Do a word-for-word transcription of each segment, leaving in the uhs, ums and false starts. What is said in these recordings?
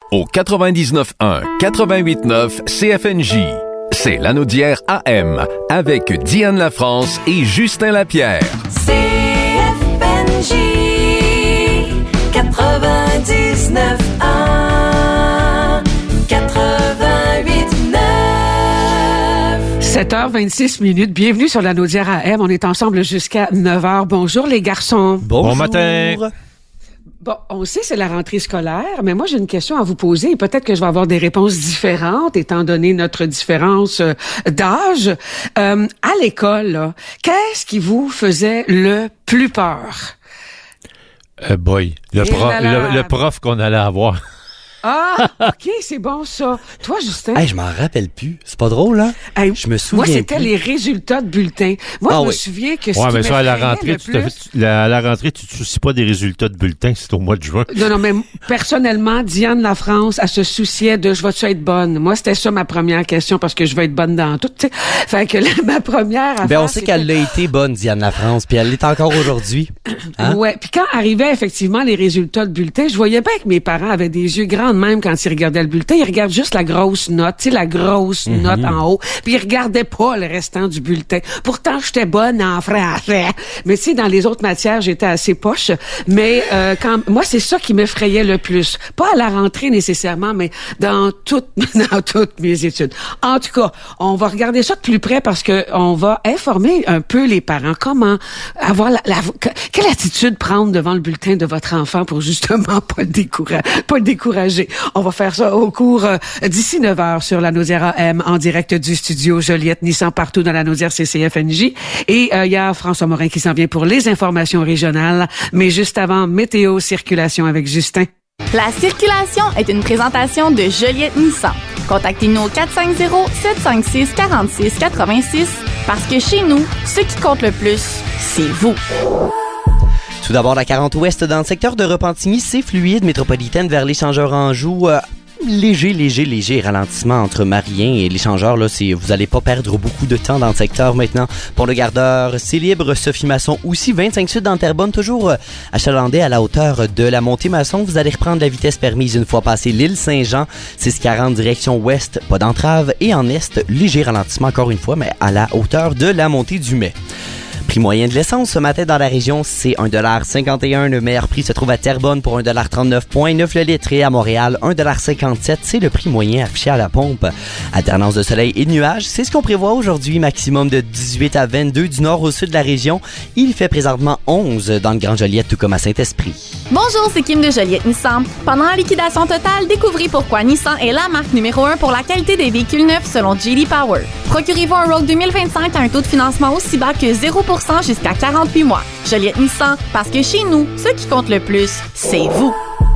au quatre-vingt-dix-neuf un quatre-vingt-huit neuf C F N J. C'est Lanaudière A M avec Diane Lafrance et Justin Lapierre. C F N J quatre-vingt-dix-neuf un quatre-vingt-huit neuf. sept heures vingt-six minutes. Bienvenue sur Lanaudière A M. On est ensemble jusqu'à neuf heures. Bonjour les garçons. Bonjour. Bon matin. Bon, on sait c'est la rentrée scolaire, mais moi j'ai une question à vous poser et peut-être que je vais avoir des réponses différentes étant donné notre différence euh, d'âge. Euh, à l'école, là, qu'est-ce qui vous faisait le plus peur? Euh, boy, le, prof, le, le prof qu'on allait avoir. Ah, OK, c'est bon ça. Toi, Justin? Hey, je m'en rappelle plus. C'est pas drôle, hein? Hey, je me souviens Moi, c'était plus. les résultats de bulletins. Moi, ah, je me oui. souviens que ce ouais, qui mais ça, à la m'effrayait rentrée, le tu plus... te, la, à la rentrée, tu te soucies pas des résultats de bulletins, c'est au mois de juin. Non, non, mais personnellement, Diane Lafrance, elle se souciait de « je vais-tu être bonne ?» Moi, c'était ça ma première question parce que je vais être bonne dans tout, tu sais. Fait que là, ma première affaire... Ben, on sait qu'elle a été bonne, Diane Lafrance, puis elle l'est encore aujourd'hui. Hein? Ouais, puis quand arrivaient effectivement les résultats de bulletin, je voyais bien que mes parents avaient des yeux grands de même quand ils regardaient le bulletin. Ils regardent juste la grosse note, tu sais, la grosse mm-hmm. note en haut, puis ils regardaient pas le restant du bulletin. Pourtant, j'étais bonne en français, mais tu sais, dans les autres matières, j'étais assez poche. Mais euh, quand moi, c'est ça qui m'effrayait le plus. Pas à la rentrée nécessairement, mais dans toutes dans toutes mes études. En tout cas, on va regarder ça de plus près parce que on va informer un peu les parents. Comment avoir la, la quelle attitude prendre devant le bulletin de votre enfant pour justement pas le décourager, pas le décourager. On va faire ça au cours euh, d'ici neuf heures sur Lanaudière A M en direct du studio Joliette Nissan partout dans Lanaudière C C F N J. Et il euh, y a François Morin qui s'en vient pour les informations régionales. Mais juste avant, météo, circulation avec Justin. La circulation est une présentation de Joliette Nissan. Contactez-nous au quatre cinq zéro, sept cinq six, quatre six quatre six parce que chez nous, ce qui compte le plus, c'est vous. Tout d'abord, la quarante ouest dans le secteur de Repentigny, c'est fluide, métropolitaine vers l'échangeur Anjou. Euh, léger, léger, léger ralentissement entre Marien et l'échangeur. Là, c'est, vous allez pas perdre beaucoup de temps dans le secteur maintenant. Pour le Gardeur, c'est libre. Sophie Masson aussi, vingt-cinq sud dans Terrebonne, toujours achalandé à la hauteur de la montée Masson. Vous allez reprendre la vitesse permise une fois passé l'île Saint-Jean. six quarante direction ouest, pas d'entrave. Et en est, léger ralentissement encore une fois, mais à la hauteur de la montée du Mai. Prix moyen de l'essence ce matin dans la région, c'est un dollar cinquante et un. Le meilleur prix se trouve à Terrebonne pour un dollar trente-neuf virgule neuf le litre et à Montréal, un dollar cinquante-sept. C'est le prix moyen affiché à la pompe. Alternance de soleil et de nuages, c'est ce qu'on prévoit aujourd'hui. Maximum de dix-huit à vingt-deux du nord au sud de la région. Il fait présentement onze dans le Grand Joliette, tout comme à Saint-Esprit. Bonjour, c'est Kim de Joliette Nissan. Pendant la liquidation totale, découvrez pourquoi Nissan est la marque numéro un pour la qualité des véhicules neufs selon J D Power. Procurez-vous un Rogue deux mille vingt-cinq à un taux de financement aussi bas que zéro pour cent jusqu'à quarante-huit mois. Joliette Nissan, parce que chez nous, ce qui compte le plus, c'est vous.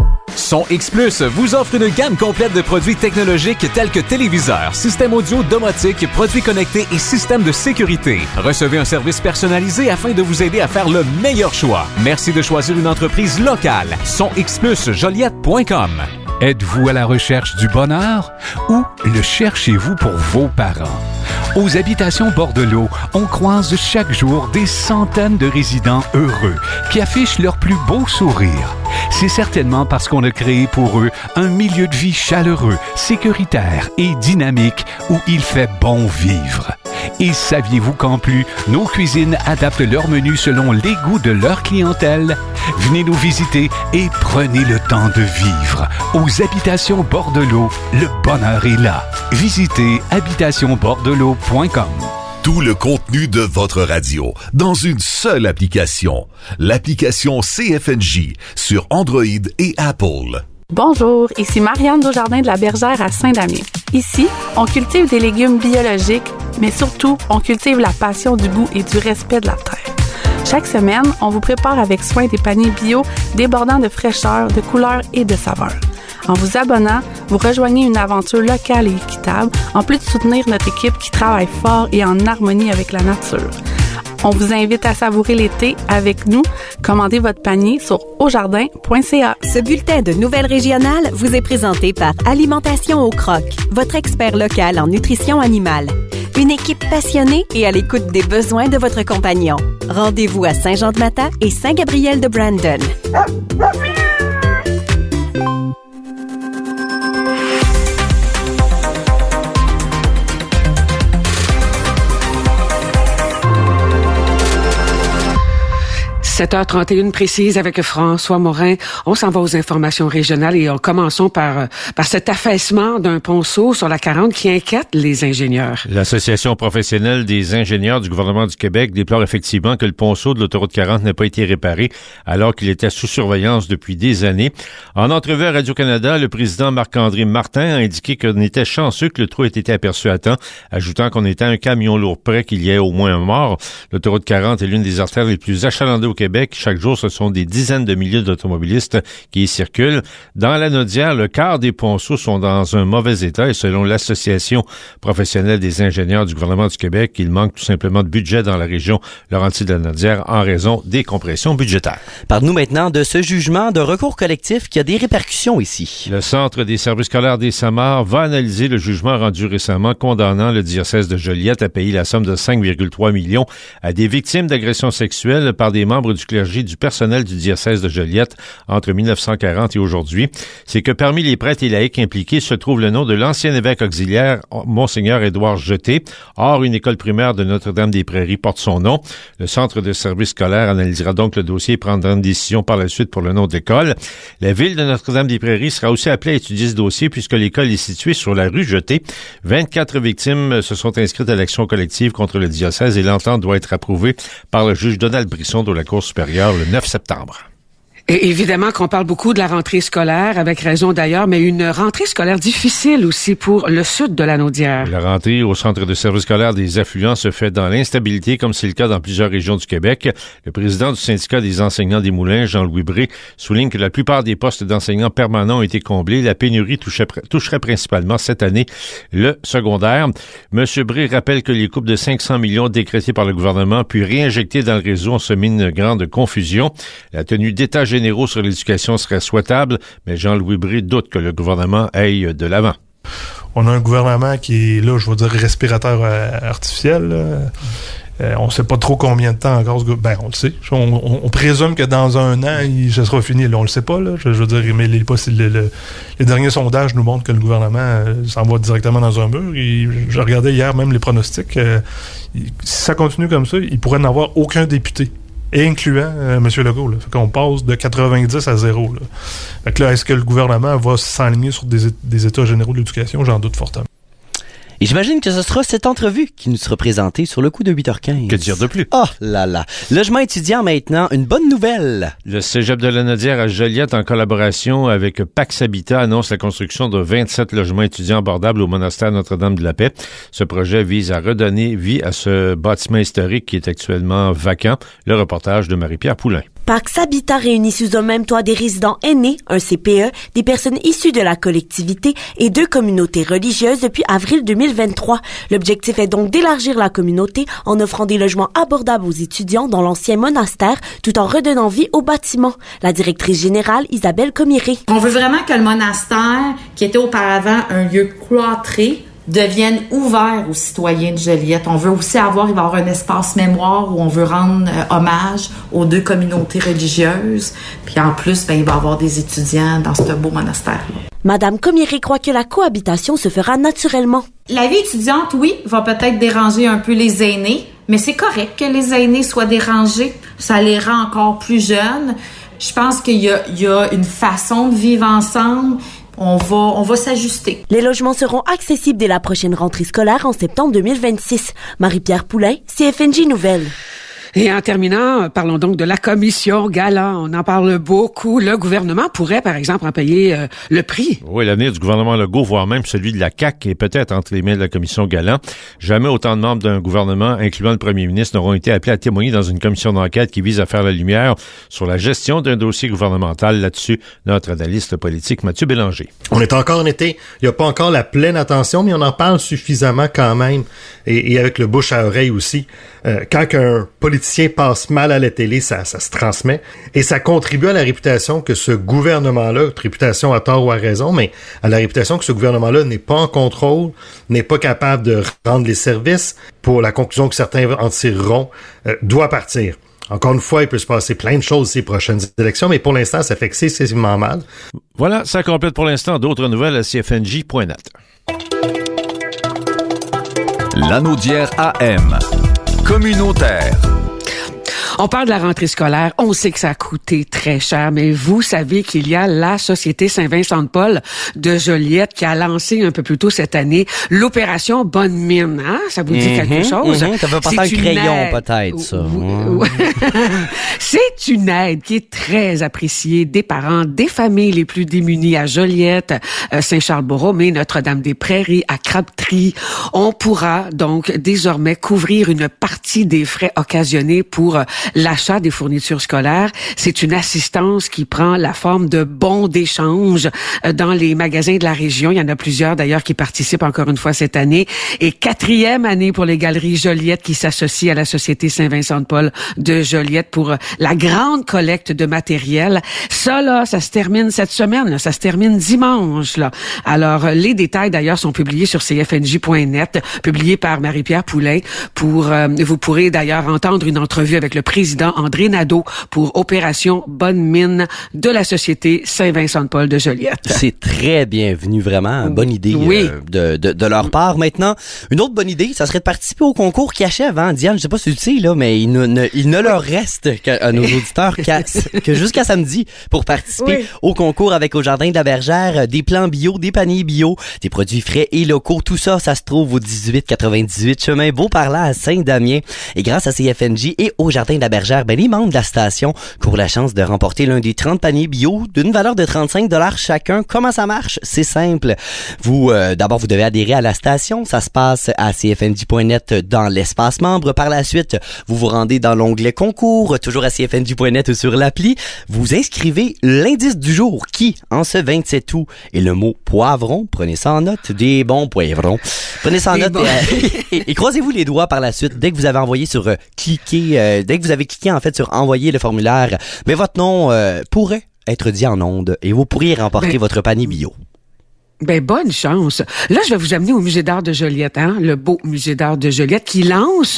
Son X Plus vous offre une gamme complète de produits technologiques tels que téléviseurs, systèmes audio, domotique, produits connectés et systèmes de sécurité. Recevez un service personnalisé afin de vous aider à faire le meilleur choix. Merci de choisir une entreprise locale. Son X Plus Joliette point com. Êtes-vous à la recherche du bonheur ou le cherchez-vous pour vos parents? Aux Habitations Bordelot, on croise chaque jour des centaines de résidents heureux qui affichent leur plus beau sourire. C'est certainement parce qu'on a créé pour eux un milieu de vie chaleureux, sécuritaire et dynamique où il fait bon vivre. Et saviez-vous qu'en plus, nos cuisines adaptent leur menu selon les goûts de leur clientèle? Venez nous visiter et prenez le temps de vivre. Aux Habitations Bordelot, le bonheur est là. Visitez habitation bordelot point com. Tout le contenu de votre radio dans une seule application. L'application C F N J sur Android et Apple. Bonjour, ici Marianne Desjardins de la Bergère à Saint-Damien. Ici, on cultive des légumes biologiques, mais surtout, on cultive la passion du goût et du respect de la terre. Chaque semaine, on vous prépare avec soin des paniers bio débordant de fraîcheur, de couleurs et de saveurs. En vous abonnant, vous rejoignez une aventure locale et équitable, en plus de soutenir notre équipe qui travaille fort et en harmonie avec la nature. On vous invite à savourer l'été avec nous. Commandez votre panier sur au jardin point c a. Ce bulletin de nouvelles régionales vous est présenté par Alimentation au croc, votre expert local en nutrition animale. Une équipe passionnée et à l'écoute des besoins de votre compagnon. Rendez-vous à Saint-Jean-de-Mata et Saint-Gabriel de Brandon. sept heures trente et une précise avec François Morin. On s'en va aux informations régionales et en commençons par, par cet affaissement d'un ponceau sur la quarante qui inquiète les ingénieurs. L'Association professionnelle des ingénieurs du gouvernement du Québec déplore effectivement que le ponceau de l'autoroute quarante n'a pas été réparé alors qu'il était sous surveillance depuis des années. En entrevue à Radio-Canada, le président Marc-André Martin a indiqué qu'on était chanceux que le trou ait été aperçu à temps, ajoutant qu'on était à un camion lourd près qu'il y ait au moins un mort. L'autoroute quarante est l'une des artères les plus achalandées au Québec. Chaque jour, ce sont des dizaines de milliers d'automobilistes qui y circulent. Dans la Naudière, le quart des ponceaux sont dans un mauvais état et selon l'Association professionnelle des ingénieurs du gouvernement du Québec, il manque tout simplement de budget dans la région Laurentides-de-la-Naudière en raison des compressions budgétaires. Parle-nous maintenant de ce jugement de recours collectif qui a des répercussions ici. Le Centre des services scolaires des Samars va analyser le jugement rendu récemment condamnant le diocèse de Joliette à payer la somme de cinq virgule trois millions à des victimes d'agressions sexuelles par des membres du clergé du personnel du diocèse de Joliette entre mille neuf cent quarante et aujourd'hui. C'est que parmi les prêtres et laïcs impliqués se trouve le nom de l'ancien évêque auxiliaire, Monseigneur Édouard Jeté. Or, une école primaire de Notre-Dame-des-Prairies porte son nom. Le Centre de services scolaires analysera donc le dossier et prendra une décision par la suite pour le nom de l'école. La ville de Notre-Dame-des-Prairies sera aussi appelée à étudier ce dossier puisque l'école est située sur la rue Jeté. vingt-quatre victimes se sont inscrites à l'action collective contre le diocèse et l'entente doit être approuvée par le juge Donald Brisson de la Cour supérieure le neuf septembre. Et évidemment qu'on parle beaucoup de la rentrée scolaire, avec raison d'ailleurs, mais une rentrée scolaire difficile aussi pour le sud de la Naudière. La rentrée au centre de service scolaire des affluents se fait dans l'instabilité, comme c'est le cas dans plusieurs régions du Québec. Le président du syndicat des enseignants des Moulins, Jean-Louis Bré, souligne que la plupart des postes d'enseignants permanents ont été comblés. La pénurie touchait, toucherait principalement cette année le secondaire. Monsieur Bré rappelle que les coupes de cinq cents millions décrétées par le gouvernement puis réinjectées dans le réseau ont semé une grande confusion. La tenue d'état généraux sur l'éducation serait souhaitable, mais Jean-Louis Bré doute que le gouvernement aille de l'avant. On a un gouvernement qui est, là, je vais dire, respirateur euh, artificiel. Euh, on ne sait pas trop combien de temps encore. Ben, on le sait. On, on, on présume que dans un an, il, ce sera fini. Là, on le sait pas. Là. Je, je veux dire, mais les, le, le, les derniers sondages nous montrent que le gouvernement euh, s'en va directement dans un mur. Et, je regardais hier même les pronostics. Euh, il, si ça continue comme ça, il pourrait n'avoir aucun député, incluant euh, M. Legault. Là. Fait qu'on passe de quatre-vingt-dix à zéro. Là. Fait que là, est-ce que le gouvernement va s'enligner sur des, des états généraux de l'éducation? J'en doute fortement. Et j'imagine que ce sera cette entrevue qui nous sera présentée sur le coup de huit heures quinze. Que dire de plus? Oh là là. Logement étudiant maintenant, une bonne nouvelle. Le Cégep de la Naudière à Joliette, en collaboration avec Pax Habitat, annonce la construction de vingt-sept logements étudiants abordables au monastère Notre-Dame-de-la-Paix. Ce projet vise à redonner vie à ce bâtiment historique qui est actuellement vacant. Le reportage de Marie-Pierre Poulain. Pax Habitat réunit sous un même toit des résidents aînés, un C P E, des personnes issues de la collectivité et deux communautés religieuses depuis avril deux mille vingt-trois. L'objectif est donc d'élargir la communauté en offrant des logements abordables aux étudiants dans l'ancien monastère tout en redonnant vie au bâtiment. La directrice générale, Isabelle Comiré. On veut vraiment que le monastère, qui était auparavant un lieu cloîtré, deviennent ouverts aux citoyens de Joliette. On veut aussi avoir, il va y avoir un espace mémoire où on veut rendre euh, hommage aux deux communautés religieuses. Puis en plus, ben, il va y avoir des étudiants dans ce beau monastère-là. Madame Comiré croit que la cohabitation se fera naturellement. La vie étudiante, oui, va peut-être déranger un peu les aînés, mais c'est correct que les aînés soient dérangés. Ça les rend encore plus jeunes. Je pense qu'il y a, il y a une façon de vivre ensemble. On va, on va s'ajuster. Les logements seront accessibles dès la prochaine rentrée scolaire en septembre deux mille vingt-six. Marie-Pierre Poulain, C F N J Nouvelles. Et en terminant, parlons donc de la commission Galant. On en parle beaucoup. Le gouvernement pourrait, par exemple, en payer euh, le prix. Oui, l'avenir du gouvernement Legault, voire même celui de la C A Q, est peut-être entre les mains de la commission Galant. Jamais autant de membres d'un gouvernement, incluant le premier ministre, n'auront été appelés à témoigner dans une commission d'enquête qui vise à faire la lumière sur la gestion d'un dossier gouvernemental. Là-dessus, notre analyste politique, Mathieu Bélanger. On est encore en été. Il n'y a pas encore la pleine attention, mais on en parle suffisamment quand même. Et, et avec le bouche à oreille aussi. Euh, quand un politicien passe mal à la télé, ça, ça se transmet. Et ça contribue à la réputation que ce gouvernement-là, réputation à tort ou à raison, mais à la réputation que ce gouvernement-là n'est pas en contrôle, n'est pas capable de rendre les services, pour la conclusion que certains en tireront, euh, doit partir. Encore une fois, il peut se passer plein de choses ces prochaines élections, mais pour l'instant, ça fait excessivement mal. Voilà, ça complète pour l'instant. D'autres nouvelles à C F N J point net. La Naudière A M. Communautaire. On parle de la rentrée scolaire. On sait que ça a coûté très cher, mais vous savez qu'il y a la Société Saint-Vincent-de-Paul de Joliette qui a lancé un peu plus tôt cette année l'opération Bonne Mine. Hein? Ça vous dit mm-hmm, quelque chose? Mm-hmm. Ça fait passer un crayon, aide... peut-être, ça. Ouais. C'est une aide qui est très appréciée des parents, des familles les plus démunies à Joliette, euh, Saint-Charles-Borromée, Notre-Dame-des-Prairies, à Crabtree. On pourra donc désormais couvrir une partie des frais occasionnés pour euh, l'achat des fournitures scolaires. C'est une assistance qui prend la forme de bons d'échange euh, dans les magasins de la région. Il y en a plusieurs d'ailleurs qui participent encore une fois cette année. Et quatrième année pour les Galeries Joliette qui s'associent à la Société Saint-Vincent-de-Paul de Joliette pour euh, la grande collecte de matériel. Ça, là, ça se termine cette semaine. Là, ça se termine dimanche. Là. Alors, euh, les détails d'ailleurs sont publiés sur c f n j point net, publiés par Marie-Pierre Poulain. Pour, euh, vous pourrez d'ailleurs entendre une entrevue avec le président André Nadeau pour Opération Bonne Mine de la Société Saint-Vincent-de-Paul de Joliette. C'est très bienvenu, vraiment. Bonne idée oui. euh, de, de, de leur part. Maintenant, une autre bonne idée, ça serait de participer au concours qui achève. Hein? Diane, je sais pas si tu sais, là, mais il ne, ne, il ne leur reste à nos auditeurs qu'à, que jusqu'à samedi pour participer oui. au concours avec Au Jardin de la Bergère, des plans bio, des paniers bio, des produits frais et locaux. Tout ça, ça se trouve au dix-huit quatre-vingt-dix-huit chemin Beauparlin à Saint-Damien. Et grâce à C F N J et Au Jardin de la Bergère, ben, les membres de la station courent la chance de remporter l'un des trente paniers bio d'une valeur de trente-cinq dollars chacun. Comment ça marche? C'est simple. Vous, euh, d'abord, vous devez adhérer à la station. Ça se passe à c f n j point net dans l'espace membre. Par la suite, vous vous rendez dans l'onglet concours, toujours à c f n j point net ou sur l'appli. Vous inscrivez l'indice du jour qui, en ce vingt-sept août, est le mot poivron. Prenez ça en note. Des bons poivrons. Prenez ça en note bon. et, et, et croisez-vous les doigts par la suite. Dès que vous avez envoyé sur euh, cliquer, euh, dès que vous avez cliqué en fait sur envoyer le formulaire, mais votre nom euh, pourrait être dit en ondes et vous pourriez remporter ben, votre panier bio. Ben, bonne chance. Là, je vais vous amener au Musée d'art de Joliette, hein, le beau Musée d'art de Joliette qui lance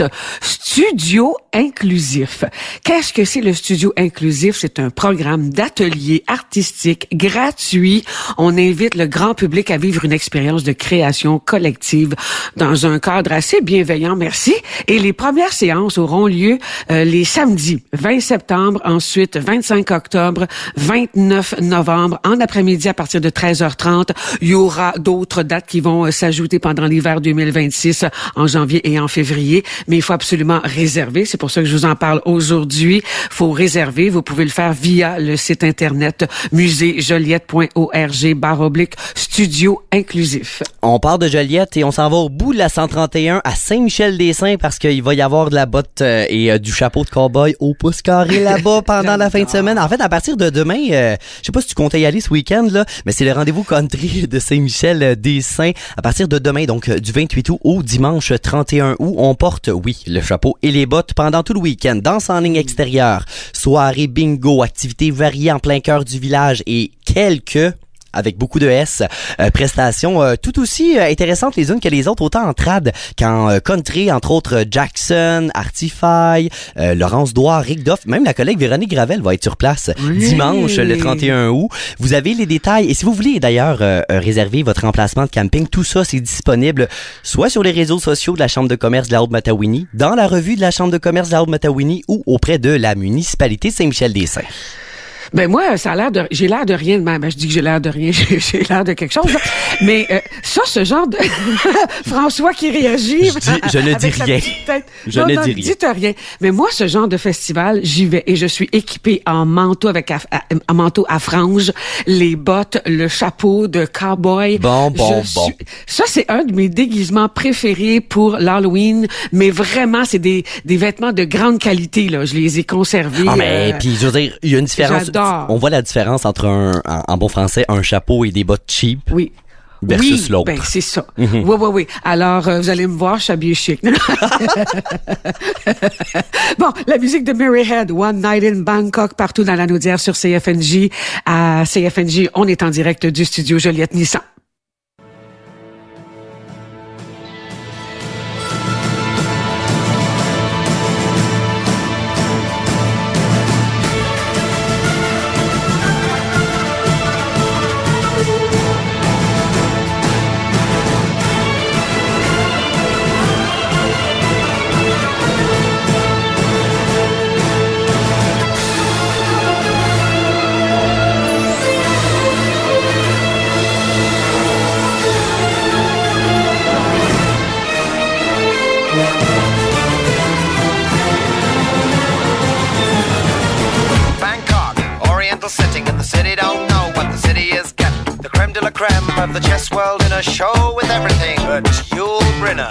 Studio Inclusif. Qu'est-ce que c'est le Studio Inclusif? C'est un programme d'atelier artistique gratuit. On invite le grand public à vivre une expérience de création collective dans un cadre assez bienveillant, merci. Et les premières séances auront lieu euh, les samedis vingt septembre, ensuite vingt-cinq octobre, vingt-neuf novembre, en après-midi à partir de treize heures trente. Il y aura d'autres dates qui vont s'ajouter pendant l'hiver deux mille vingt-six, en janvier et en février, mais il faut absolument réserver. C'est pour ça que je vous en parle aujourd'hui. Faut réserver. Vous pouvez le faire via le site internet musée joliette point org barre oblique studio inclusif. On part de Joliette et on s'en va au bout de la cent trente et un à Saint-Michel-des-Saints parce qu'il va y avoir de la botte euh, et euh, du chapeau de cow-boy au pouce carré là-bas pendant la fin de semaine. En fait, à partir de demain, euh, je sais pas si tu comptais y aller ce week-end, là, mais c'est le rendez-vous country de Saint-Michel-des-Saints à partir de demain, donc du vingt-huit août au dimanche trente et un août. On porte, oui, le chapeau et les bottes pendant tout le week-end. Danse en ligne extérieure, soirée bingo, activités variées en plein cœur du village et quelques... avec beaucoup de S, euh, prestations euh, tout aussi euh, intéressantes les unes que les autres, autant en trad qu'en euh, country, entre autres Jackson, Artify, euh, Laurence Douard, Rick Doff, même la collègue Véronique Gravel va être sur place oui. dimanche le trente et un août. Vous avez les détails et si vous voulez d'ailleurs euh, réserver votre emplacement de camping, tout ça c'est disponible soit sur les réseaux sociaux de la Chambre de commerce de la Haute-Matawini, dans la revue de la Chambre de commerce de la Haute-Matawini ou auprès de la municipalité Saint-Michel-des-Saints. Ben moi, ça a l'air de, j'ai l'air de rien. Ben, ben je dis que j'ai l'air de rien, j'ai, j'ai l'air de quelque chose. Là. Mais euh, ça, ce genre de François qui réagit. Je, dis, je ne dis rien. Je non, ne non, dis rien. Dites rien. Mais moi, ce genre de festival, j'y vais et je suis équipée en manteau avec à, à, en manteau à franges, les bottes, le chapeau de cowboy. Bon, bon, je bon. Suis, ça, c'est un de mes déguisements préférés pour l'Halloween. Mais vraiment, c'est des des vêtements de grande qualité là. Je les ai conservés. Ah mais euh, puis je veux dire, il y a une différence. J'adore. On voit la différence entre un, en, en bon français, un chapeau et des bottes cheap. Oui. Versus oui, l'autre. Ben, c'est ça. Mm-hmm. Oui, oui, oui. Alors, euh, vous allez me voir, je suis habillée chic. Bon, la musique de Mary Head, One Night in Bangkok, partout dans la Naudière sur C F N J. À C F N J, on est en direct du studio Joliette Nissan. the chess world in a show with everything but Yul Brynner.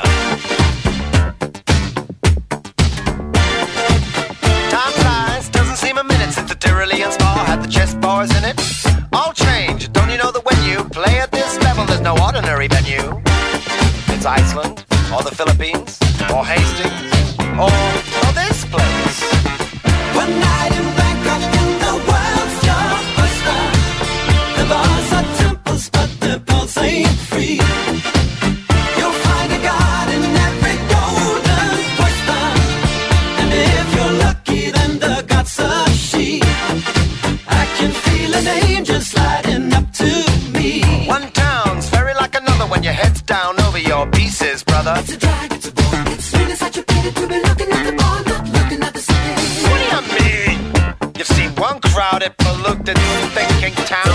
Time flies, doesn't seem a minute since the Tyrolean Spa had the chess bars in it. All change, don't you know that when you play at this level, there's no ordinary venue? It's Iceland, or the Philippines, or Hastings, or, or this place. One night in Bangkok in the world's your oyster. The bars are temples, but the pulse ain't free. You'll find a god in every golden oyster. And if you're lucky, then the god's a she. I can feel an angel sliding up to me. One town's very like another when your head's down over your pieces, brother. It's a drag, it's a bore, it's really such a pity to be looking at the bar, not looking at the city. What do you mean? You've seen one crowded, polluted, thinking town.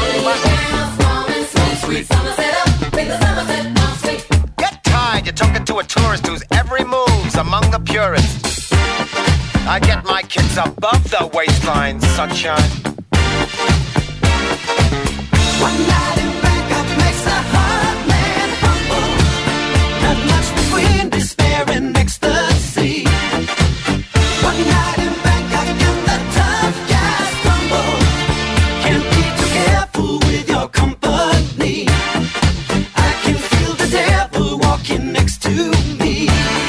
Get tired, you're talking to a tourist whose every move's among the purists. I get my kicks above the waistline, sunshine. One night in Bangkok makes a hard man humble. Not much between despair and ecstasy. One night in Bangkok and the tough guys crumble. Can't be too careful with your company. I can feel the devil walking next to me.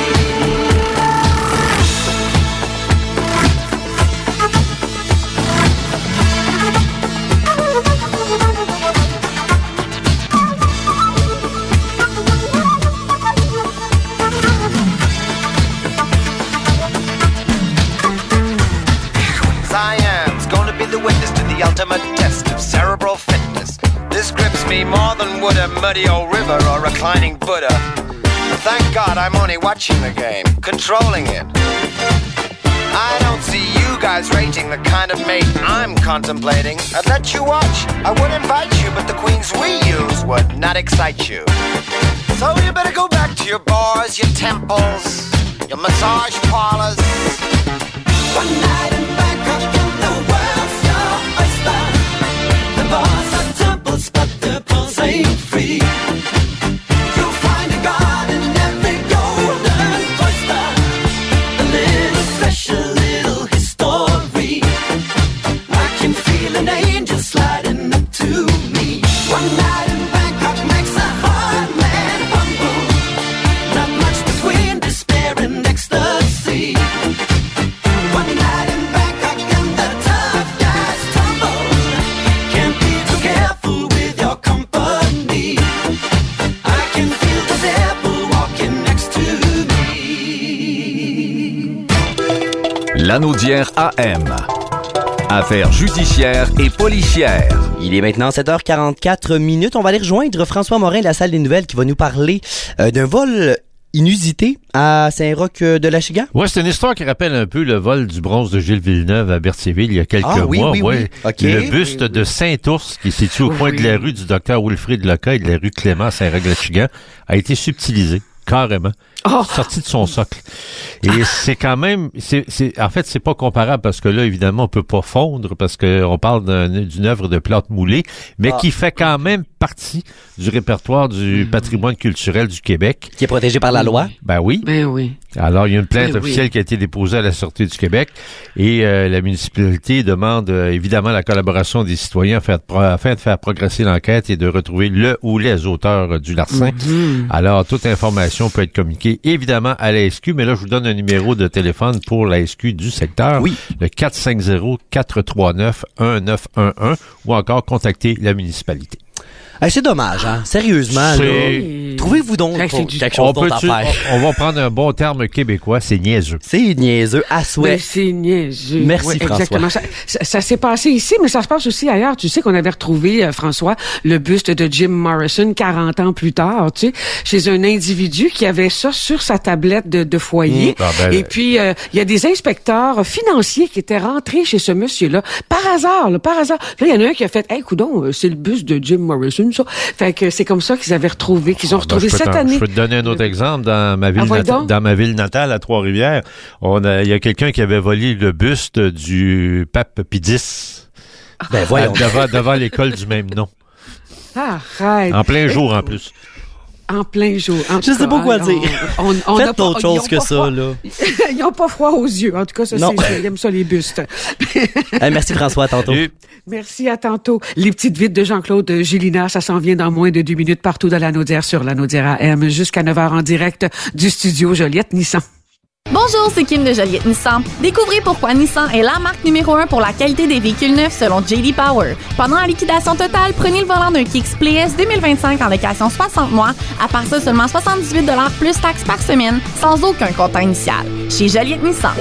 Siam's gonna be the witness to the ultimate test of cerebral fitness. This grips me more than would a muddy old river or reclining Buddha. But thank God I'm only watching the game, controlling it. I don't see you guys rating the kind of mate I'm contemplating. I'd let you watch, I would invite you, but the queens we use would not excite you. So you better go back to your bars, your temples, your massage parlors. One night in Bangkok and the world's your oyster. The bars are temples, but the pulse ain't free. You'll find a god in every golden oyster. A little special, little history. I can feel an angel sliding up to me. One night in Bangkok makes a hard man humble. Not much between despair and ecstasy. One night in Bangkok and the tough guys tumble. Can't be too careful with your company. I can feel the devil walking next to me. Lanaudière A M. Affaires judiciaires et policières. Il est maintenant sept heures quarante-quatre minutes. On va aller rejoindre François Morin de la salle des nouvelles qui va nous parler euh, d'un vol inusité à Saint-Roch-de-l'Achigan. Oui, c'est une histoire qui rappelle un peu le vol du bronze de Gilles Villeneuve à Berthierville il y a quelques ah, oui, mois. Oui, ouais. oui. Okay. Le buste de Saint-Ours, qui est situé au coin oui. de la rue du docteur Wilfrid Leca et de la rue Clément à Saint-Roch-de-l'Achigan, a été subtilisé. Carrément. Oh. Sorti de son socle. Et c'est quand même, c'est, c'est, en fait, c'est pas comparable parce que là, évidemment, on peut pas fondre parce que on parle d'un, d'une œuvre de plâtre moulée, mais ah. qui fait quand même partie du répertoire du patrimoine culturel du Québec. Qui est protégé par la loi. Ben oui. Ben oui. Alors, il y a une plainte ben officielle oui. qui a été déposée à la Sûreté du Québec et euh, la municipalité demande euh, évidemment la collaboration des citoyens afin de, afin de faire progresser l'enquête et de retrouver le ou les auteurs du larcin. Mm-hmm. Alors, toute information peut être communiquée évidemment à la S Q, mais là, je vous donne un numéro de téléphone pour la S Q du secteur. Oui. Le quatre cinq zéro, quatre trois neuf, un neuf un un ou encore contacter la municipalité. Hey, c'est dommage, hein? Sérieusement, c'est... là. Trouvez-vous donc c'est pour du... quelque chose d'autre à faire. On, on va prendre un bon terme québécois, c'est niaiseux. C'est niaiseux, à souhait. Ben, c'est niaiseux. Merci, ouais, François. Exactement. Ça, ça, ça s'est passé ici, mais ça se passe aussi ailleurs. Tu sais qu'on avait retrouvé, euh, François, le buste de Jim Morrison quarante ans plus tard, tu sais, chez un individu qui avait ça sur sa tablette de, de foyer. Mmh. Ah ben, Et puis, il euh, y a des inspecteurs financiers qui étaient rentrés chez ce monsieur-là, par hasard, là, par hasard. Puis là, il y en a un qui a fait, hey, coudonc, c'est le buste de Jim Morrison, ça. Fait que c'est comme ça qu'ils avaient retrouvé, qu'ils ont ah, retrouvé ben, cette te, année. Je peux te donner un autre exemple. Dans ma ville, ah, nata- dans ma ville natale, à Trois-Rivières, on a, il y a quelqu'un qui avait volé le buste du pape Pie X. Ben, voyons. devant, devant l'école du même nom. Arrête. En plein jour, en plus. En plein jour. En Je sais pas quoi on, dire. On, on Faites d'autres choses que ça, froid. là. Ils n'ont pas froid aux yeux. En tout cas, ça, Non. c'est, j'aime ça, les bustes. Hey, merci François, à tantôt. Merci, à tantôt. Les petites vites de Jean-Claude Gélina, ça s'en vient dans moins de deux minutes partout dans la Naudière sur la Naudière A M jusqu'à neuf heures en direct du studio Joliette Nissan. Bonjour, c'est Kim de Joliette Nissan. Découvrez pourquoi Nissan est la marque numéro un pour la qualité des véhicules neufs selon J D Power. Pendant la liquidation totale, prenez le volant d'un Kicks Play S deux mille vingt-cinq en location soixante mois. À part ça, seulement soixante-dix-huit dollars plus taxes par semaine, sans aucun comptant initial. Chez Joliette Nissan.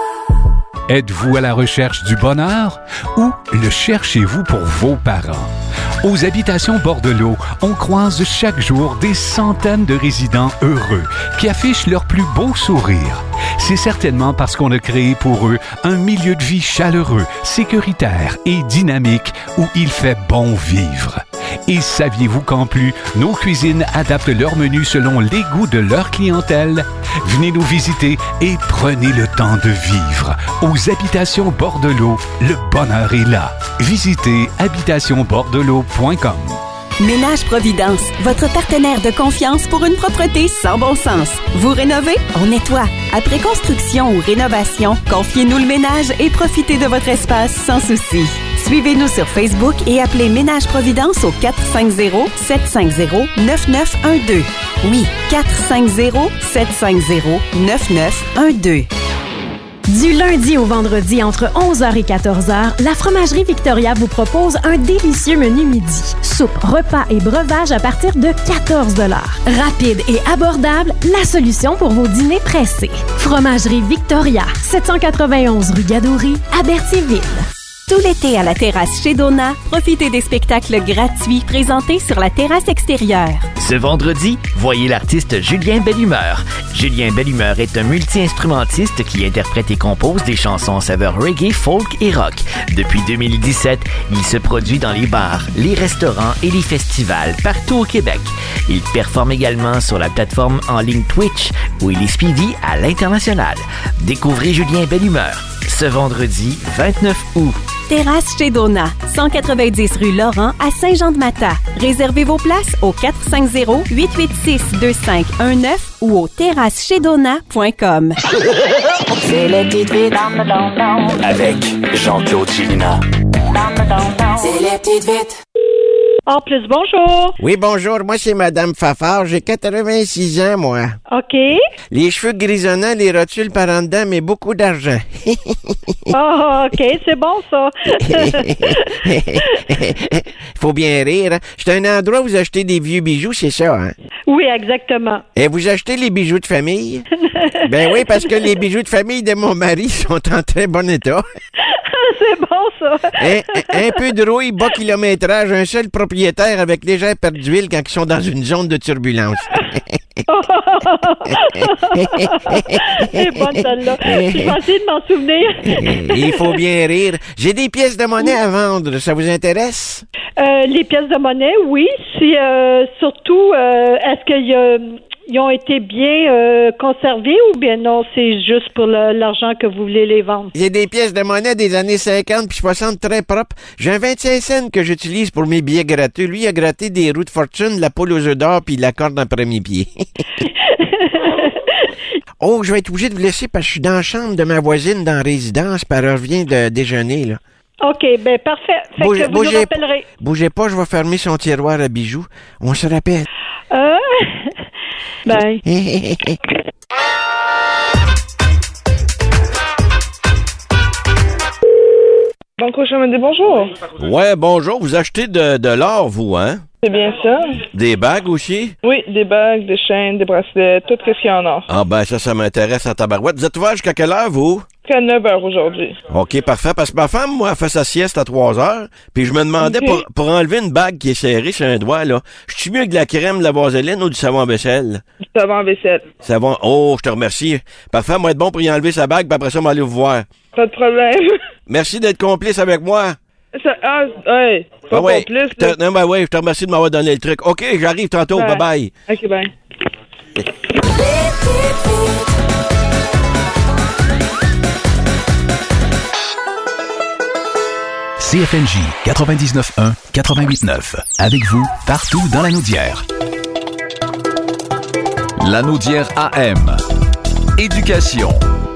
Êtes-vous à la recherche du bonheur ou le cherchez-vous pour vos parents? Aux Habitations Bordelot, on croise chaque jour des centaines de résidents heureux qui affichent leur plus beau sourire. C'est certainement parce qu'on a créé pour eux un milieu de vie chaleureux, sécuritaire et dynamique où il fait bon vivre. Et saviez-vous qu'en plus, nos cuisines adaptent leur menu selon les goûts de leur clientèle? Venez nous visiter et prenez le temps de vivre. Aux Habitations Bordelot, le bonheur est là. Visitez habitation bordelot point com. Ménage Providence, votre partenaire de confiance pour une propreté sans bon sens. Vous rénovez? On nettoie. Après construction ou rénovation, confiez-nous le ménage et profitez de votre espace sans souci. Suivez-nous sur Facebook et appelez Ménage Providence au quatre cinq zéro, sept cinq zéro, neuf neuf un deux. Oui, quatre cinq zéro, sept cinq zéro, neuf neuf un deux. Du lundi au vendredi, entre onze heures et quatorze heures, la Fromagerie Victoria vous propose un délicieux menu midi. Soupe, repas et breuvage à partir de quatorze dollars. Rapide et abordable, la solution pour vos dîners pressés. Fromagerie Victoria, sept cent quatre-vingt-onze rue Gadouri, à Berthierville. Tout l'été à la terrasse chez Dona, profitez des spectacles gratuits présentés sur la terrasse extérieure. Ce vendredi, voyez l'artiste Julien Bellumeur. Julien Bellumeur est un multi-instrumentiste qui interprète et compose des chansons saveur reggae, folk et rock. Depuis deux mille dix-sept, il se produit dans les bars, les restaurants et les festivals partout au Québec. Il performe également sur la plateforme en ligne Twitch, où il est suivi à l'international. Découvrez Julien Bellumeur ce vendredi vingt-neuf août. Terrasse chez Dona, cent quatre-vingt-dix rue Laurent à Saint-Jean-de-Mata. Réservez vos places au quatre cinq zéro, huit huit six, deux cinq un neuf ou au terrasse chez dona point com. C'est les petites vites Avec Jean-Claude Gélina. C'est les petites vites. En plus, bonjour. Oui, bonjour. Moi, c'est Madame Fafard. J'ai quatre-vingt-six ans, moi. OK. Les cheveux grisonnants, les rotules par en dedans, mais beaucoup d'argent. Oh, OK. C'est bon, ça. Faut bien rire. Hein? C'est un endroit où vous achetez des vieux bijoux, c'est ça, hein? Oui, exactement. Et vous achetez les bijoux de famille? Ben oui, parce que les bijoux de famille de mon mari sont en très bon état. C'est bon, ça. Un, un peu de rouille, bas kilométrage, un seul propriétaire avec légère perte d'huile quand ils sont dans une zone de turbulence. C'est bonne, celle-là. Je vais essayer de m'en souvenir. Il faut bien rire. J'ai des pièces de monnaie à vendre. Ça vous intéresse? Euh, les pièces de monnaie, oui. Si, euh, surtout, euh, est-ce qu'il y a... Ils ont été bien euh, conservés ou bien non, c'est juste pour le, l'argent que vous voulez les vendre? J'ai des pièces de monnaie des années cinquante puis soixante très propres. J'ai un vingt-cinq cents que j'utilise pour mes billets gratteux. Lui, il a gratté des roues de fortune, la poule aux œufs d'or puis la corde en premier pied. Oh, je vais être obligé de vous laisser parce que je suis dans la chambre de ma voisine dans la résidence puis elle revient de déjeuner, là. OK, ben parfait. Fait Bouge, que vous bougez, nous rappellerez. Bougez pas, je vais fermer son tiroir à bijoux. On se rappelle. Euh... Ben... Banco Chamadé, bonjour. Ouais, bonjour. Vous achetez de, de l'or, vous, hein? C'est bien ça. Des bagues aussi? Oui, des bagues, des chaînes, des bracelets, tout ce qu'il y a en or. Ah ben ça, ça m'intéresse en tabarouette. Vous êtes ouvert jusqu'à quelle heure, vous? Jusqu'à neuf heures aujourd'hui. OK, parfait. Parce que ma femme, moi, elle fait sa sieste à trois heures. Puis je me demandais, Okay. pour, pour enlever une bague qui est serrée sur un doigt, là, je suis mieux avec de la crème, de la vaseline ou du savon à vaisselle? Du savon à vaisselle. Savon... Oh, je te remercie. Parfait, moi, être bon pour y enlever sa bague, puis après ça, m'aller vous voir. Pas de problème. Merci d'être complice avec moi. Ça, ah, ouais, pas Ah ouais. complice, Je là. te- Non, ben ouais, je te remercie de m'avoir donné le truc. OK, j'arrive tantôt. Ouais. Bye-bye. OK, bye. C C F N J quatre-vingt-dix-neuf un, quatre-vingt-huit neuf. Avec vous, partout dans la Naudière. La Naudière A M. Éducation.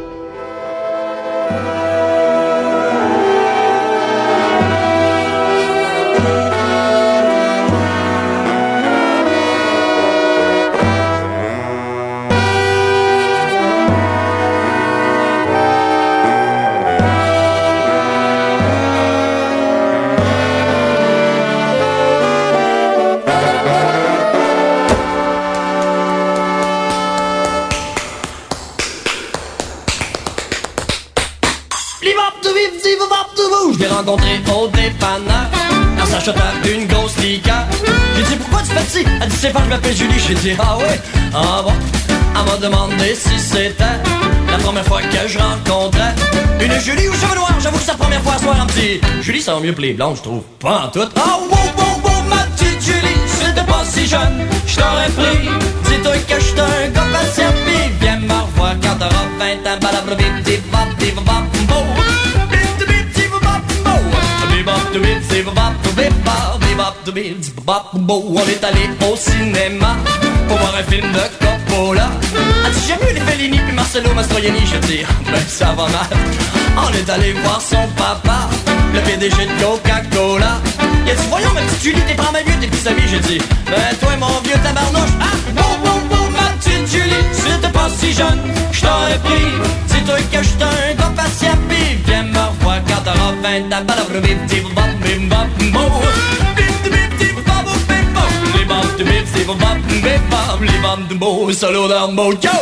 Je l'ai rencontré au dépanneur en s'achetant une grosse liqueur. J'ai dit pourquoi tu fais ci? Elle dit c'est pas, je m'appelle Julie. J'ai dit ah ouais, ah bon. Elle m'a demandé si c'était la première fois que je rencontrais une Julie aux cheveux noirs. J'avoue que c'est la première fois à soir. Elle me dit Julie ça va mieux que les blondes, je trouve. Pas en tout. Oh wow wow wow ma petite Julie, si t'étais pas si jeune, je t'aurais pris. Dis-toi que j'étais un gars patient, pis viens me revoir quand t'auras vingt ans. Balabla bip bip bop bip bop bo. On est allé au cinéma pour voir un film de Coppola. Elle dit j'ai vu les Fellini puis Marcello Mastroianni. Je dis ben ça va mal. On est allé voir son papa, le P D G de Coca-Cola. Il a dit voyons ma petite Julie, t'es pas ma vieux, t'es plus amis. J'ai dit ben toi mon vieux tabarnouche. Ah bon bon bon ma petite Julie, si t'étais pas si jeune, je t'aurais pris. Dis-toi que j'étais un gars patient, pis viens me revoir quand t'auras vingt ans. Solo down mode, yo!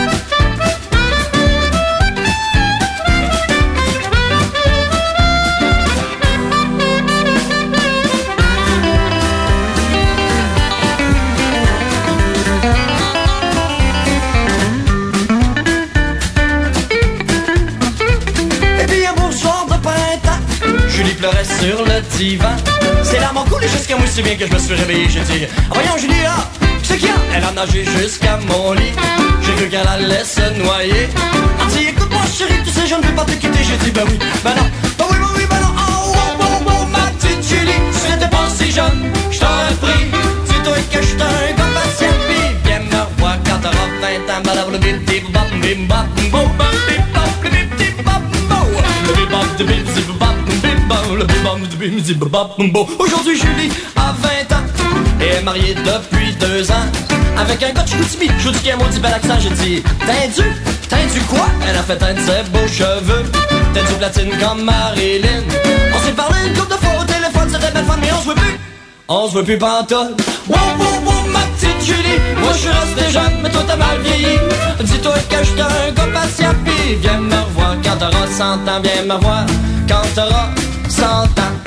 Et puis un beau soir de printemps, Julie pleurait sur le divan. C'est larmes ont coulé jusqu'à moi si bien que je me suis réveillé. J'ai dit, ah, voyons Julie là, c'est qui? Elle a nagé jusqu'à mon lit. J'ai cru qu'elle allait se noyer. Elle dit, écoute-moi chérie, tu sais je ne veux pas te quitter. J'ai dit, ben oui, ben non, ben oui, ben oui, ben non. Oh, oh, oh, oh, ma petite Julie, si t'étais pas si jeune, je t'aurais pris. Dis-toi que j'étais un gars patient, pis viens me revoir quand t'auras vingt ans. Balabla bim bim bop bim bop bo bop bim bop bim bim bop bo. Le bim bop de bim zip bop bim bop. Le bim bop de bim zip bop bo. Aujourd'hui Julie a vingt ans et est mariée depuis deux ans avec un gars de Chicoutimi. Je dis qu'il y a un maudit bel accent. J'ai dit t'as dû, t'as dû quoi? Elle a fait un de ses beaux cheveux, t'as du platine comme Marilyn. On s'est parlé une couple de fois au téléphone, c'était belle femme mais on se veut plus. On se veut plus pantoute. Wow wow wow ma petite Julie, moi je suis resté jeune mais toi t'as mal vieilli. Dis-toi que j'étais un gars patient, pis viens me revoir quand t'auras cent ans. Viens me revoir quand t'auras cent ans.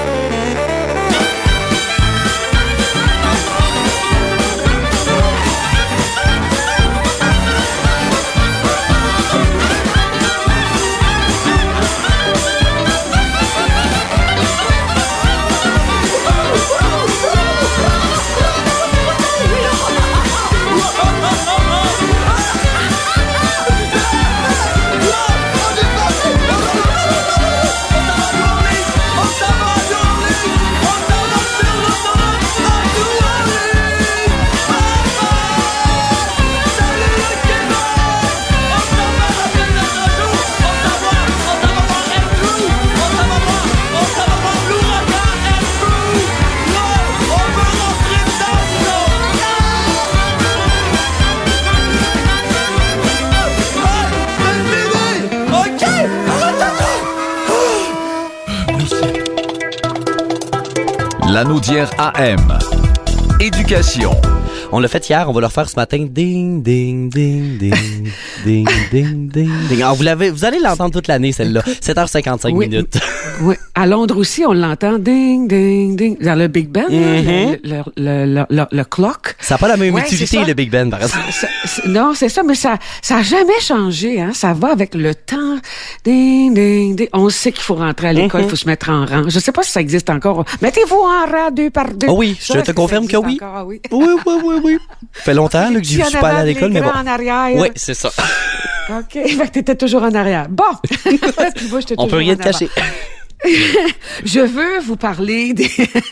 La Naudière A M. Éducation. On l'a fait hier, on va le refaire ce matin. Ding, ding, ding, ding, ding, ding, ding, ding. Alors, vous l'avez, vous allez l'entendre toute l'année, celle-là. sept heures cinquante-cinq oui. minutes. Oui. À Londres aussi, on l'entend. Ding, ding, ding. Dans le Big Ben, mm-hmm. le, le, le, le, le clock. Ça n'a pas la même ouais, utilité, le Big Ben, par exemple. Ça, ça, non, c'est ça, mais ça, ça a jamais changé, hein. Ça va avec le temps. Ding, ding, ding. On sait qu'il faut rentrer à l'école, il mm-hmm. faut se mettre en rang. Je sais pas si ça existe encore. Mettez-vous en rang deux par deux. Oh oui, ça, je te confirme que, que oui. Encore, oui. Oui, oui, oui, oui. Ça fait longtemps là, que je suis pas allé à l'école, mais bon. En arrière. Oui, c'est ça. OK. Fait que t'étais toujours en arrière. Bon. On peut rien te cacher. Je veux vous parler des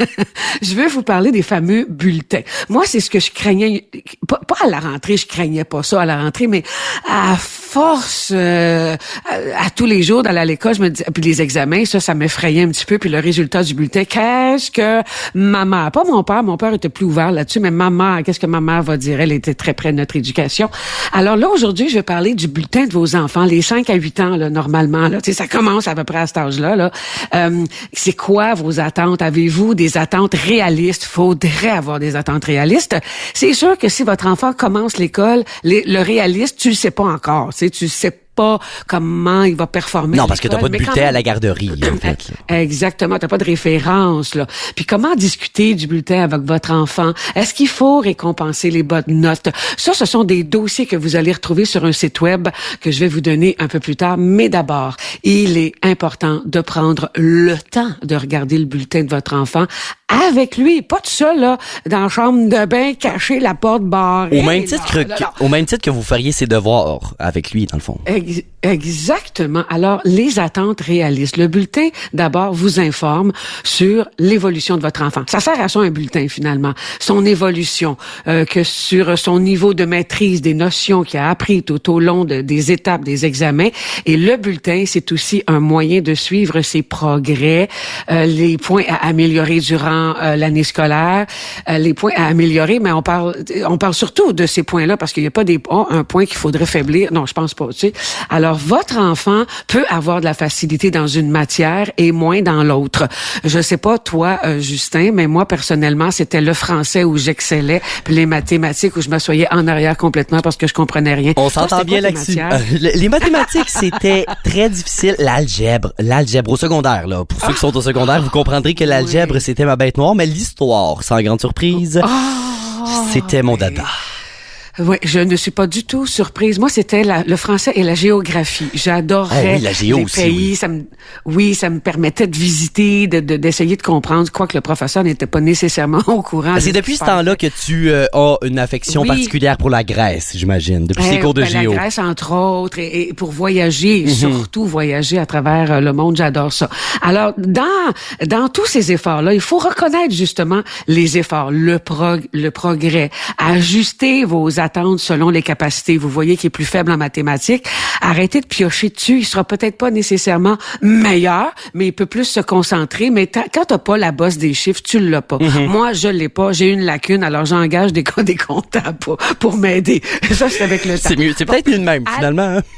je veux vous parler des fameux bulletins. Moi, c'est ce que je craignais pas, pas à la rentrée, je craignais pas ça à la rentrée, mais à force euh, à, à tous les jours d'aller à l'école, je me dis puis les examens, ça ça m'effrayait un petit peu, puis le résultat du bulletin, qu'est-ce que maman, pas mon père, mon père était plus ouvert là-dessus, mais maman, qu'est-ce que ma mère va dire? Elle était très près de notre éducation. Alors là aujourd'hui, je vais parler du bulletin de vos enfants, les cinq à huit ans là normalement là, tu sais ça commence à peu près à cet âge-là là. Euh, c'est quoi vos attentes? Avez-vous des attentes réalistes? Faudrait avoir des attentes réalistes. C'est sûr que si votre enfant commence l'école, les, le réaliste, tu le sais pas encore. Tu sais, tu sais pas comment il va performer. Non, parce que t'as pas de bulletin même... à la garderie, en fait. Exactement, t'as pas de référence, là. Puis comment discuter du bulletin avec votre enfant? Est-ce qu'il faut récompenser les bonnes notes? Ça, ce sont des dossiers que vous allez retrouver sur un site web que je vais vous donner un peu plus tard. Mais d'abord, il est important de prendre le temps de regarder le bulletin de votre enfant avec lui, pas tout seul, là, dans la chambre de bain, caché, la porte barrée. Au même titre là, que, là, là. au même titre que vous feriez ses devoirs avec lui, dans le fond. Ex- exactement. Alors, les attentes réalistes. Le bulletin, d'abord, vous informe sur l'évolution de votre enfant. Ça sert à ça, un bulletin, finalement. Son évolution, euh, que sur son niveau de maîtrise des notions qu'il a appris tout au long de, des étapes des examens. Et le bulletin, c'est aussi un moyen de suivre ses progrès, euh, les points à améliorer durant Euh, l'année scolaire, euh, les points à améliorer, mais on parle on parle surtout de ces points-là parce qu'il n'y a pas des oh, un point qu'il faudrait faiblir. Non, je pense pas, tu sais. Alors, votre enfant peut avoir de la facilité dans une matière et moins dans l'autre. Je sais pas, toi, euh, Justin, mais moi, personnellement, c'était le français où j'excellais, puis les mathématiques où je m'assoyais en arrière complètement parce que je comprenais rien. On s'entend bien là-dessus. Euh, les mathématiques, c'était très difficile. L'algèbre, l'algèbre au secondaire, là. Pour ceux qui sont au secondaire, vous comprendrez que l'algèbre, oui. C'était ma bête noire, mais l'histoire, sans grande surprise, oh, c'était mon dada. Oui, je ne suis pas du tout surprise. Moi, c'était la, le français et la géographie. J'adorais oh oui, la géo les aussi, pays. Oui. Ça me, oui, ça me permettait de visiter, de, de, d'essayer de comprendre, quoique le professeur n'était pas nécessairement au courant. C'est depuis ce temps-là que tu euh, as une affection oui. particulière pour la Grèce, j'imagine, depuis eh, ces cours de ben, géo. La Grèce, entre autres, et, et pour voyager, et mm-hmm. surtout voyager à travers le monde, j'adore ça. Alors, dans dans tous ces efforts-là, il faut reconnaître justement les efforts, le, prog- le progrès, ajuster vos attentes selon les capacités. Vous voyez qu'il est plus faible en mathématiques. Arrêtez de piocher dessus. Il sera peut-être pas nécessairement meilleur, mais il peut plus se concentrer. Mais t'as, quand t'as pas la bosse des chiffres, tu l'as pas. Mm-hmm. Moi, je l'ai pas. J'ai une lacune, alors j'engage des, des comptables pour, pour m'aider. Ça, c'est avec le temps. C'est mieux. C'est peut-être mieux de même, à... finalement. Hein?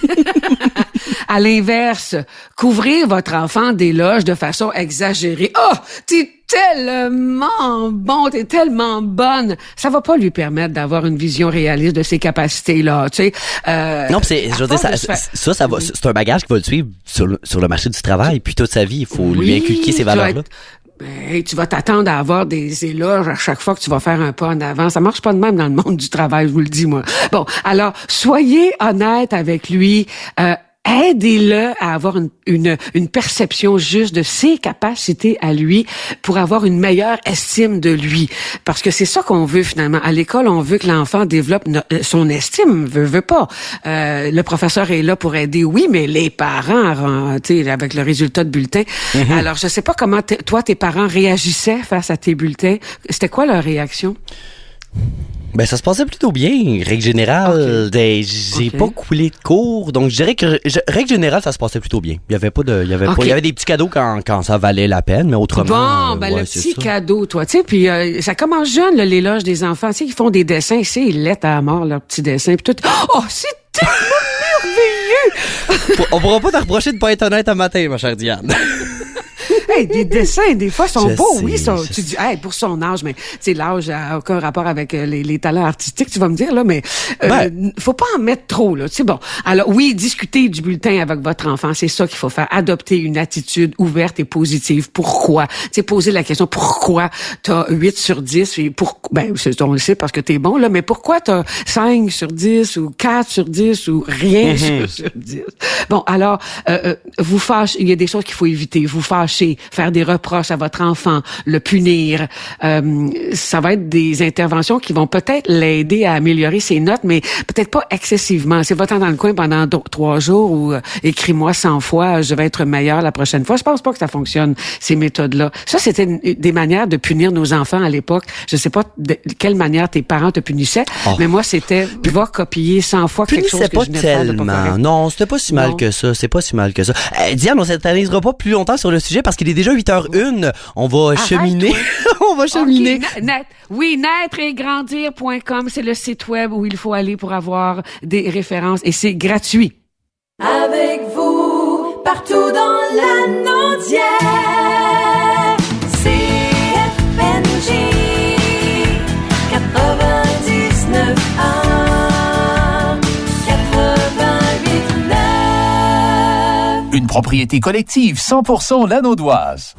À l'inverse, couvrir votre enfant d'éloges de façon exagérée. Oh, t'es tellement bon, t'es tellement bonne. Ça va pas lui permettre d'avoir une vision réaliste de ses capacités-là, tu sais. Euh, non, c'est, je veux dire, ça, ça, ça, ça va, c'est un bagage qui va le suivre sur le, sur le marché du travail, puis toute sa vie, il faut oui, lui inculquer ces valeurs-là. Ben, tu vas t'attendre à avoir des éloges à chaque fois que tu vas faire un pas en avant. Ça marche pas de même dans le monde du travail, je vous le dis, moi. Bon, alors, soyez honnête avec lui. Euh, Aidez-le à avoir une, une, une perception juste de ses capacités à lui pour avoir une meilleure estime de lui. Parce que c'est ça qu'on veut finalement. À l'école, on veut que l'enfant développe no- son estime, veut, veut pas. Euh, le professeur est là pour aider, oui, mais les parents, tu sais, avec le résultat de bulletin. Mm-hmm. Alors, je sais pas comment t- toi, tes parents réagissaient face à tes bulletins. C'était quoi leur réaction? Ben, ça se passait plutôt bien, règle générale. Okay. J'ai okay. pas coulé de cours, donc je dirais que, je, règle générale, ça se passait plutôt bien. Il y avait pas de, il y avait okay. pas, il y avait des petits cadeaux quand, quand ça valait la peine, mais autrement. Bon, ben, euh, ouais, le petit ça. cadeau, toi, tu sais, puis euh, ça commence jeune, là, l'éloge des enfants, tu sais, ils font des dessins, c'est lettres à mort, leurs petits dessins, puis tout. Oh, c'est tellement merveilleux! On pourra pas te reprocher de pas être honnête un matin, ma chère Diane. Hey, des dessins, des fois, sont je beaux, sais, oui. Sont, tu dis, hey, pour son âge, mais tu sais, l'âge n'a aucun rapport avec euh, les, les talents artistiques, tu vas me dire, là, mais euh, ben. faut pas en mettre trop, là. C'est bon. Alors, oui, discutez du bulletin avec votre enfant, c'est ça qu'il faut faire. Adopter une attitude ouverte et positive. Pourquoi? Tu sais, poser la question, pourquoi t'as huit sur dix? Et pour, ben, on le sait parce que t'es bon, là, mais pourquoi t'as cinq sur dix ou quatre sur dix ou rien mm-hmm. sur, sur dix? Bon, alors, euh, vous fâchez, il y a des choses qu'il faut éviter. Vous fâchez. faire des reproches à votre enfant, le punir. Euh, ça va être des interventions qui vont peut-être l'aider à améliorer ses notes, mais peut-être pas excessivement. C'est va-t'en dans le coin pendant do- trois jours ou euh, écris-moi cent fois, je vais être meilleur la prochaine fois. Je pense pas que ça fonctionne, ces méthodes-là. Ça, c'était une, des manières de punir nos enfants à l'époque. Je sais pas de quelle manière tes parents te punissaient, oh. mais moi, c'était va copier cent fois quelque chose que pas je venais de faire de pas correct. Non, c'était pas si mal non. que ça. C'est pas si mal que ça. Euh, Diane, on s'éternisera pas plus longtemps sur le sujet parce qu'il est déjà huit heures une. On va Arrête, cheminer. on va cheminer. Okay, na- na- oui, naître et grandir point com, c'est le site web où il faut aller pour avoir des références et c'est gratuit. Avec vous, partout dans la Naudière, C F N J quatre-vingt-dix-neuf un, quatre-vingt-huit neuf. Une propriété collective cent pour cent lanaudoise.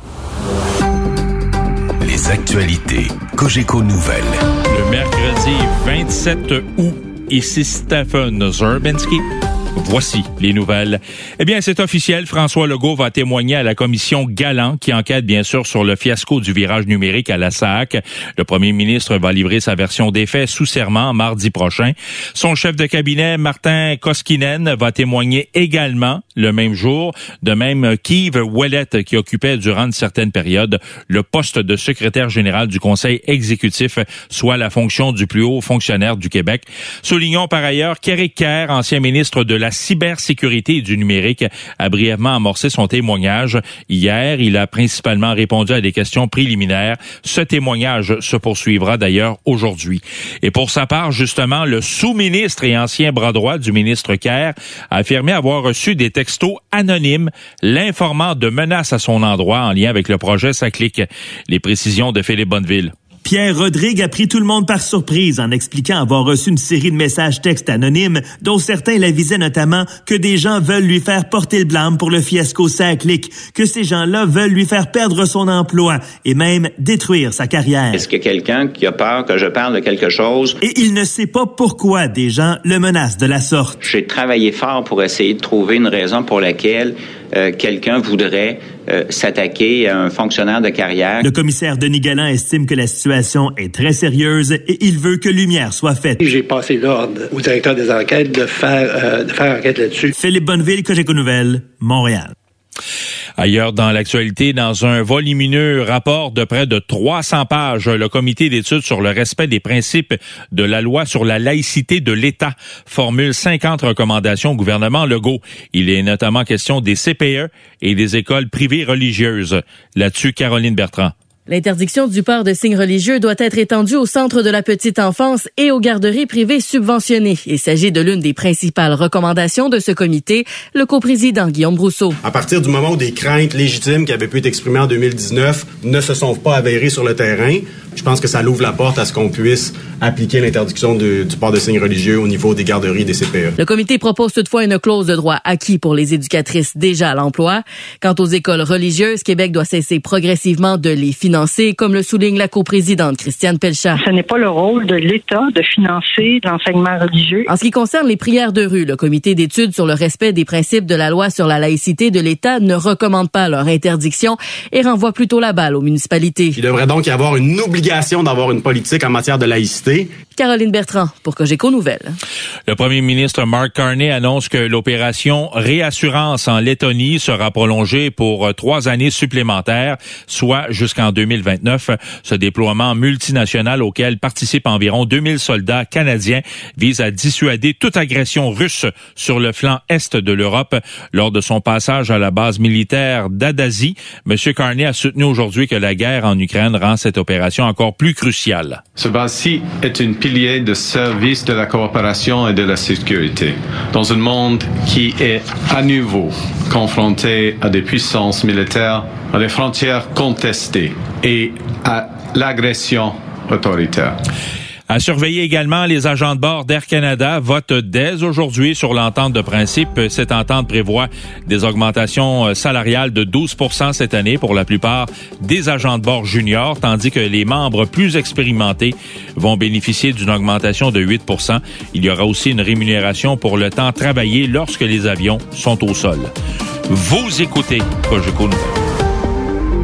Les actualités Cogeco Nouvelles. Le mercredi vingt-sept août, ici Stephen Zerbinsky. Voici les nouvelles. Eh bien, c'est officiel. François Legault va témoigner à la commission Galland qui enquête bien sûr sur le fiasco du virage numérique à la S A C. Le premier ministre va livrer sa version des faits sous serment mardi prochain. Son chef de cabinet, Martin Koskinen, va témoigner également le même jour. De même, Keith Ouellet, qui occupait durant une certaine période le poste de secrétaire général du Conseil exécutif, soit la fonction du plus haut fonctionnaire du Québec. Soulignons par ailleurs qu'Éric Kerr, ancien ministre de la cybersécurité et du numérique, a brièvement amorcé son témoignage. Hier, il a principalement répondu à des questions préliminaires. Ce témoignage se poursuivra d'ailleurs aujourd'hui. Et pour sa part, justement, le sous-ministre et ancien bras droit du ministre Kerr a affirmé avoir reçu des textos anonymes l'informant de menaces à son endroit en lien avec le projet SACLIC. Les précisions de Philippe Bonneville. Pierre Rodrigue a pris tout le monde par surprise en expliquant avoir reçu une série de messages textes anonymes dont certains l'avisaient notamment que des gens veulent lui faire porter le blâme pour le fiasco SACLIC, que ces gens-là veulent lui faire perdre son emploi et même détruire sa carrière. Est-ce que quelqu'un qui a peur que je parle de quelque chose? Et il ne sait pas pourquoi des gens le menacent de la sorte. J'ai travaillé fort pour essayer de trouver une raison pour laquelle Euh, quelqu'un voudrait euh, s'attaquer à un fonctionnaire de carrière. Le commissaire Denis Galland estime que la situation est très sérieuse et il veut que lumière soit faite. J'ai passé l'ordre au directeur des enquêtes de faire, euh, de faire enquête là-dessus. Philippe Bonneville, Cogeco Nouvelles, Montréal. Ailleurs dans l'actualité, dans un volumineux rapport de près de trois cents pages, le comité d'études sur le respect des principes de la loi sur la laïcité de l'État formule cinquante recommandations au gouvernement Legault. Il est notamment question des C P E et des écoles privées religieuses. Là-dessus, Caroline Bertrand. L'interdiction du port de signes religieux doit être étendue au centre de la petite enfance et aux garderies privées subventionnées. Il s'agit de l'une des principales recommandations de ce comité, le coprésident Guillaume Brousseau. À partir du moment où des craintes légitimes qui avaient pu être exprimées en deux mille dix-neuf ne se sont pas avérées sur le terrain, je pense que ça l'ouvre la porte à ce qu'on puisse appliquer l'interdiction du, du port de signes religieux au niveau des garderies et des C P E. Le comité propose toutefois une clause de droit acquis pour les éducatrices déjà à l'emploi. Quant aux écoles religieuses, Québec doit cesser progressivement de les financer, comme le souligne la coprésidente Christiane Pelchat. Ce n'est pas le rôle de l'État de financer l'enseignement religieux. En ce qui concerne les prières de rue, le comité d'études sur le respect des principes de la loi sur la laïcité de l'État ne recommande pas leur interdiction et renvoie plutôt la balle aux municipalités. Il devrait donc y avoir une obligation d'avoir une politique en matière de laïcité. Caroline Bertrand pour Cogeco Nouvelles. Le premier ministre Mark Carney annonce que l'opération Réassurance en Lettonie sera prolongée pour trois années supplémentaires, soit jusqu'en deux mille vingt-neuf. Ce déploiement multinational auquel participent environ deux mille soldats canadiens vise à dissuader toute agression russe sur le flanc est de l'Europe. Lors de son passage à la base militaire d'Adazi, M. Carney a soutenu aujourd'hui que la guerre en Ukraine rend cette opération encore plus cruciale. Ce base-ci est une pilier de service de la coopération et de la sécurité dans un monde qui est à nouveau confronté à des puissances militaires, à des frontières contestées et à l'agression autoritaire. À surveiller également, les agents de bord d'Air Canada votent dès aujourd'hui sur l'entente de principe. Cette entente prévoit des augmentations salariales de douze pour cent cette année pour la plupart des agents de bord juniors, tandis que les membres plus expérimentés vont bénéficier d'une augmentation de huit pour cent. Il y aura aussi une rémunération pour le temps travaillé lorsque les avions sont au sol. Vous écoutez Cogeco Nouvelles.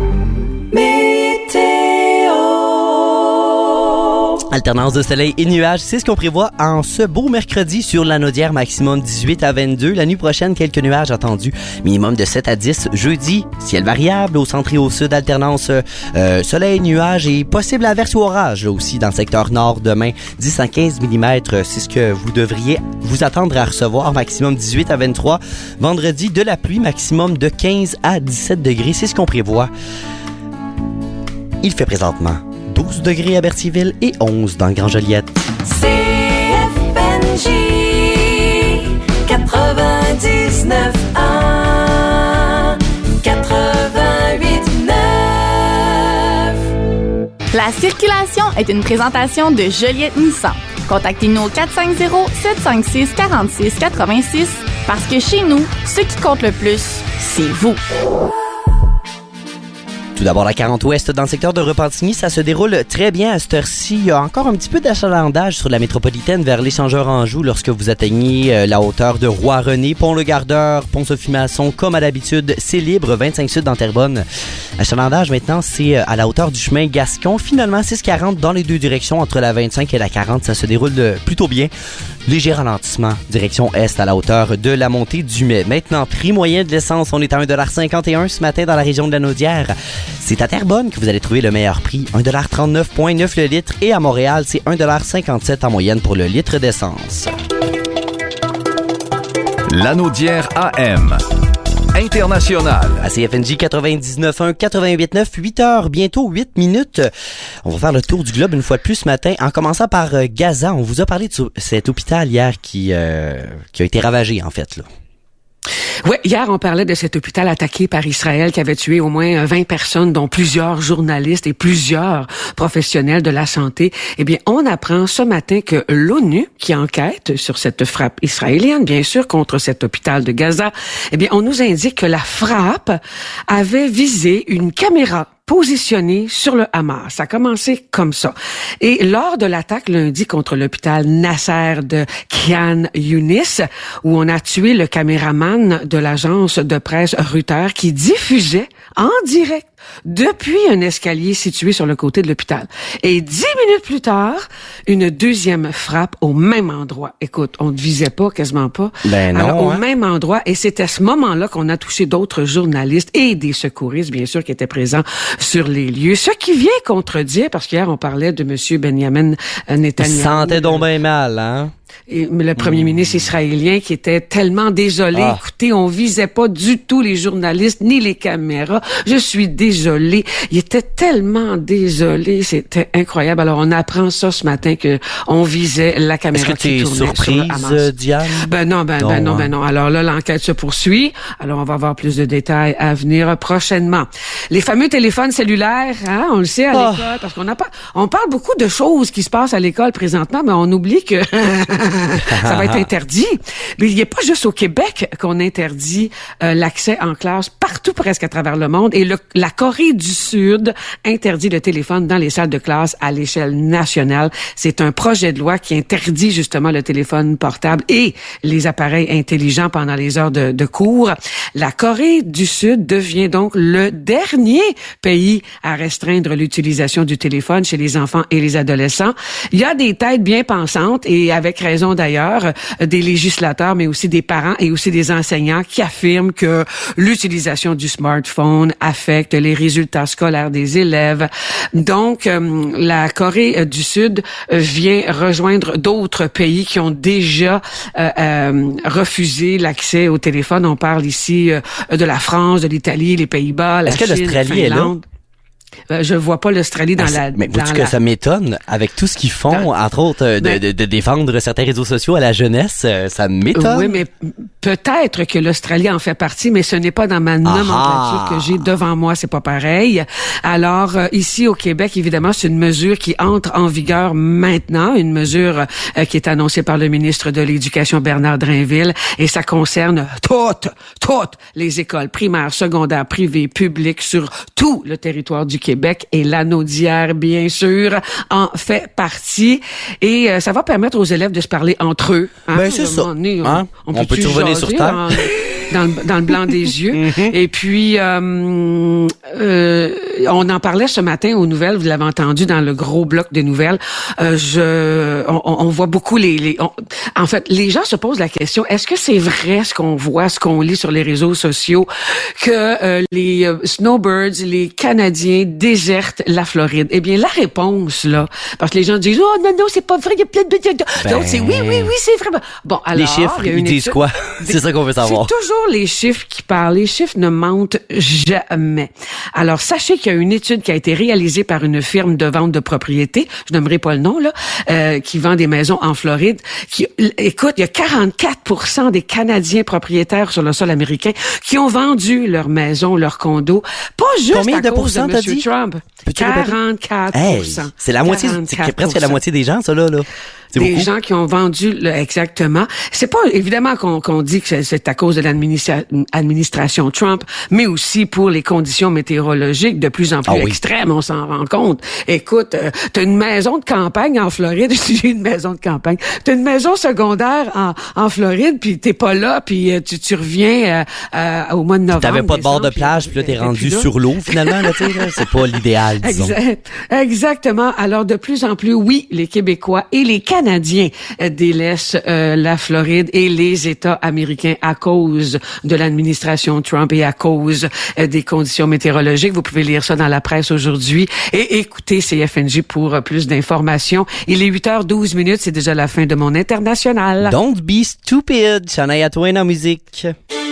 Alternance de soleil et nuages, c'est ce qu'on prévoit en ce beau mercredi sur la Naudière, maximum dix-huit à vingt-deux. La nuit prochaine, quelques nuages attendus, minimum de sept à dix. Jeudi, ciel variable, au centre et au sud, alternance euh, soleil, nuages et possible averse ou orage là aussi dans le secteur nord demain. dix à quinze millimètres, c'est ce que vous devriez vous attendre à recevoir, maximum dix-huit à vingt-trois. Vendredi, de la pluie, maximum de quinze à dix-sept degrés, c'est ce qu'on prévoit. Il fait présentement douze degrés à Berthierville et onze dans le Grand Joliette. C F N J quatre-vingt-dix-neuf un quatre-vingt-huit neuf. La circulation est une présentation de Joliette Nissan. Contactez-nous au quatre cinq zéro, sept cinq six, quatre six huit six parce que chez nous, ce qui compte le plus, c'est vous. Tout d'abord, la quarante ouest dans le secteur de Repentigny, ça se déroule très bien à cette heure-ci. Il y a encore un petit peu d'achalandage sur la métropolitaine vers l'échangeur-Anjou lorsque vous atteignez la hauteur de Roi-René, Pont-le-Gardeur, Pont-Sophie-Masson, comme à l'habitude, c'est libre, vingt-cinq sud dans Terrebonne. L'achalandage maintenant, c'est à la hauteur du chemin Gascon. Finalement, six quarante dans les deux directions entre la vingt-cinq et la quarante, ça se déroule plutôt bien. Léger ralentissement, direction est à la hauteur de la montée du Mai. Maintenant, prix moyen de l'essence, on est à un dollar cinquante et un ce matin dans la région de la Naudière. C'est à Terrebonne que vous allez trouver le meilleur prix, un dollar trente-neuf virgule neuf le litre. Et à Montréal, c'est un dollar cinquante-sept en moyenne pour le litre d'essence. La Naudière A M. International. À C F N J quatre-vingt-dix-neuf un quatre-vingt-huit neuf, huit heures, bientôt huit minutes. On va faire le tour du globe une fois de plus ce matin, en commençant par euh, Gaza. On vous a parlé de cet hôpital hier qui, euh, qui a été ravagé, en fait, là. Oui, hier, on parlait de cet hôpital attaqué par Israël qui avait tué au moins vingt personnes, dont plusieurs journalistes et plusieurs professionnels de la santé. Eh bien, on apprend ce matin que l'ONU, qui enquête sur cette frappe israélienne, bien sûr, contre cet hôpital de Gaza, eh bien, on nous indique que la frappe avait visé une caméra positionné sur le Hamas. Ça a commencé comme ça. Et lors de l'attaque lundi contre l'hôpital Nasser de Khan Younis, où on a tué le caméraman de l'agence de presse Reuters qui diffusait en direct depuis un escalier situé sur le côté de l'hôpital. Et dix minutes plus tard, une deuxième frappe au même endroit. Écoute, on ne visait pas, quasiment pas. Ben non, Alors, au hein? même endroit. Et c'est à ce moment-là qu'on a touché d'autres journalistes et des secouristes, bien sûr, qui étaient présents sur les lieux. Ce qui vient contredire, parce qu'hier, on parlait de M. Benjamin Netanyahu. Il sentait donc bien mal, hein? Et le premier mmh. ministre israélien qui était tellement désolé. Ah. Écoutez, on visait pas du tout les journalistes ni les caméras. Je suis désolé. Il était tellement désolé. C'était incroyable. Alors, on apprend ça ce matin que on visait la caméra qui tournait sur le Hamas. Est-ce que tu es surprise, Diane? Ben non, ben non, ben non, hein. ben non. Alors là, l'enquête se poursuit. Alors, on va avoir plus de détails à venir prochainement. Les fameux téléphones cellulaires, hein, on le sait à oh. l'école, parce qu'on a pas, on parle beaucoup de choses qui se passent à l'école présentement, mais on oublie que ça va être interdit. Mais il n'y a pas juste au Québec qu'on interdit euh, l'accès en classe partout presque à travers le monde. Et le, la Corée du Sud interdit le téléphone dans les salles de classe à l'échelle nationale. C'est un projet de loi qui interdit justement le téléphone portable et les appareils intelligents pendant les heures de, de cours. La Corée du Sud devient donc le dernier pays à restreindre l'utilisation du téléphone chez les enfants et les adolescents. Il y a des têtes bien pensantes et avec raison d'ailleurs, des législateurs, mais aussi des parents et aussi des enseignants qui affirment que l'utilisation du smartphone affecte les résultats scolaires des élèves. Donc, euh, la Corée du Sud vient rejoindre d'autres pays qui ont déjà euh, euh, refusé l'accès au téléphone. On parle ici euh, de la France, de l'Italie, les Pays-Bas, la Chine, Est-ce que l'Australie est là? Euh, je vois pas l'Australie dans ah, la... Mais vois-tu dans que la... ça m'étonne, avec tout ce qu'ils font, dans... entre autres, euh, de, de, de défendre certains réseaux sociaux à la jeunesse, euh, ça m'étonne. Oui, mais peut-être que l'Australie en fait partie, mais ce n'est pas dans ma nomenclature que j'ai devant moi, c'est pas pareil. Alors, euh, ici au Québec, évidemment, c'est une mesure qui entre en vigueur maintenant, une mesure euh, qui est annoncée par le ministre de l'Éducation, Bernard Drinville, et ça concerne toutes, toutes les écoles primaires, secondaires, privées, publiques, sur tout le territoire du Québec, et la Naudière, bien sûr, en fait partie. Et euh, ça va permettre aux élèves de se parler entre eux. Hein? Ben, c'est ça. Donné, on, hein? on, on peut-tu revenir sur terre? dans le, dans le blanc des yeux. Et puis, euh, euh, on en parlait ce matin aux nouvelles, vous l'avez entendu dans le gros bloc des nouvelles. Euh, je, on, on voit beaucoup les... les on, en fait, les gens se posent la question, est-ce que c'est vrai ce qu'on voit, ce qu'on lit sur les réseaux sociaux, que euh, les euh, snowbirds, les Canadiens désertent la Floride? Eh bien, la réponse, là, parce que les gens disent, oh non, non, c'est pas vrai, il y a plein de... Ben... D'autres, c'est oui, oui, oui, c'est vrai. Bon, alors... Les chiffres, il y a une ils disent étude... quoi? C'est ça qu'on veut savoir. C'est toujours les chiffres qui parlent. Les chiffres ne mentent jamais. Alors, sachez qu'il y a une étude qui a été réalisée par une firme de vente de propriété, je nommerai pas le nom, là, euh, qui vend des maisons en Floride, qui, écoute, il y a quarante-quatre pour cent des Canadiens propriétaires sur le sol américain qui ont vendu leur maison, leur condo, pas juste Combien à de cause de pourcents, t'as M. dit? Trump. quarante-quatre pour cent. Hey, c'est la moitié, c'est presque la moitié des gens, ça, là, là. C'est des beaucoup. gens qui ont vendu le, exactement. C'est pas évidemment qu'on qu'on dit que c'est à cause de l'administration Trump, mais aussi pour les conditions météorologiques de plus en plus ah, oui. extrêmes, on s'en rend compte. Écoute, euh, t'as une maison de campagne en Floride, j'ai une maison de campagne. T'as une maison secondaire en, en Floride, puis t'es pas là, puis euh, tu, tu reviens euh, euh, au mois de novembre. T'avais pas de bord de puis, plage, puis là t'es rendu là. sur l'eau finalement, là, tu sais, là, c'est pas l'idéal, disons. Exact, exactement. Alors de plus en plus, oui, les Québécois et les Canadiens délaissent euh, la Floride et les États américains à cause de l'administration Trump et à cause euh, des conditions météorologiques. Vous pouvez lire ça dans la presse aujourd'hui et écouter C F N J pour euh, plus d'informations. Il est huit heures douze minutes, c'est déjà la fin de mon international. Don't be stupid, Shania Twain en musique.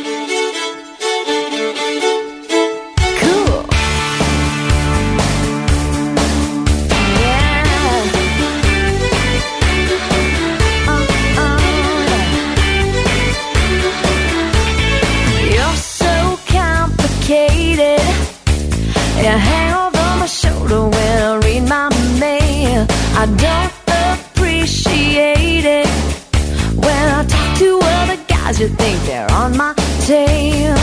You hang over my shoulder when I read my mail. I don't appreciate it when I talk to other guys. You think they're on my tail.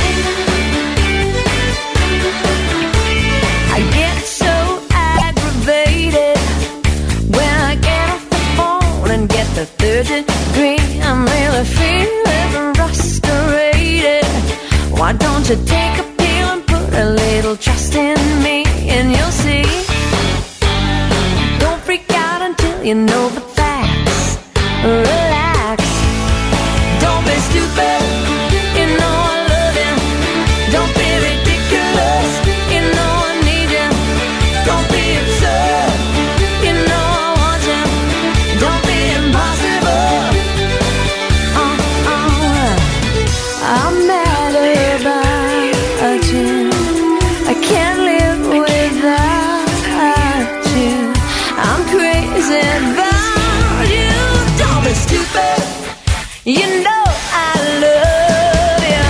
I get so aggravated when I get off the phone and get the third degree. I'm really feeling frustrated. Why don't you take a a little trust in me and you'll see. Don't freak out until you know the facts. Relax. Don't be stupid. You know I love you. Don't be ridiculous. You know I need you. Don't be absurd. You know I want you. Don't be impossible. Uh, uh. I'm mad about you. I can't live without you. I'm crazy about you. Don't be stupid. You know I love you.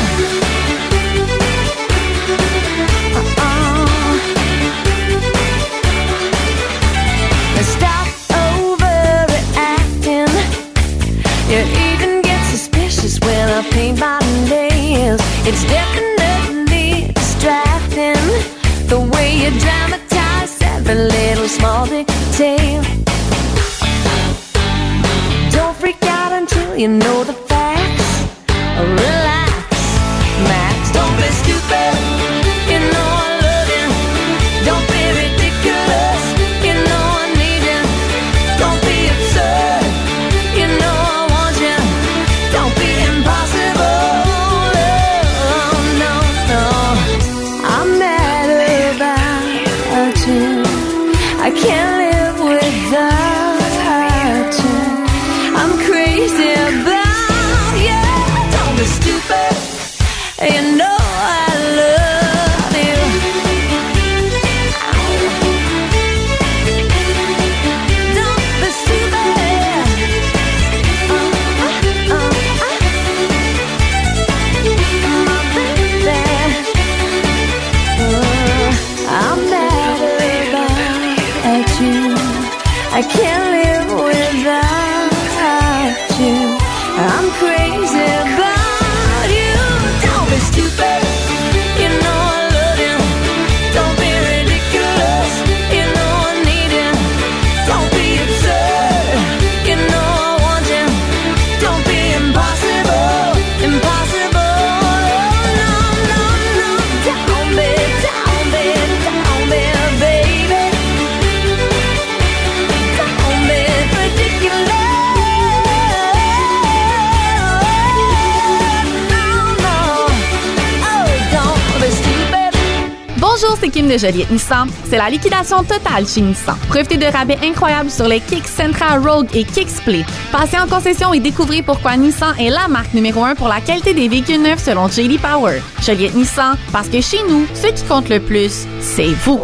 Uh-uh. Stop overreacting. You even get suspicious when I paint my nails. It's definitely distracting the way you dramatize every little small detail. Don't freak out until you know the facts. Relax, Max. Don't be stupid. You know I love you. Don't be ridiculous. You know I need you. Don't be absurd. You know I want you. Don't be impossible. Oh, no, no. I'm mad about you. I can't live without you. I'm crazy about magazine de Joliette Nissan, c'est la liquidation totale chez Nissan. Profitez de rabais incroyables sur les Kicks Sentra, Rogue et Kicks Play. Passez en concession et découvrez pourquoi Nissan est la marque numéro un pour la qualité des véhicules neufs selon J D Power. Joliette Nissan, parce que chez nous, ce qui compte le plus, c'est vous.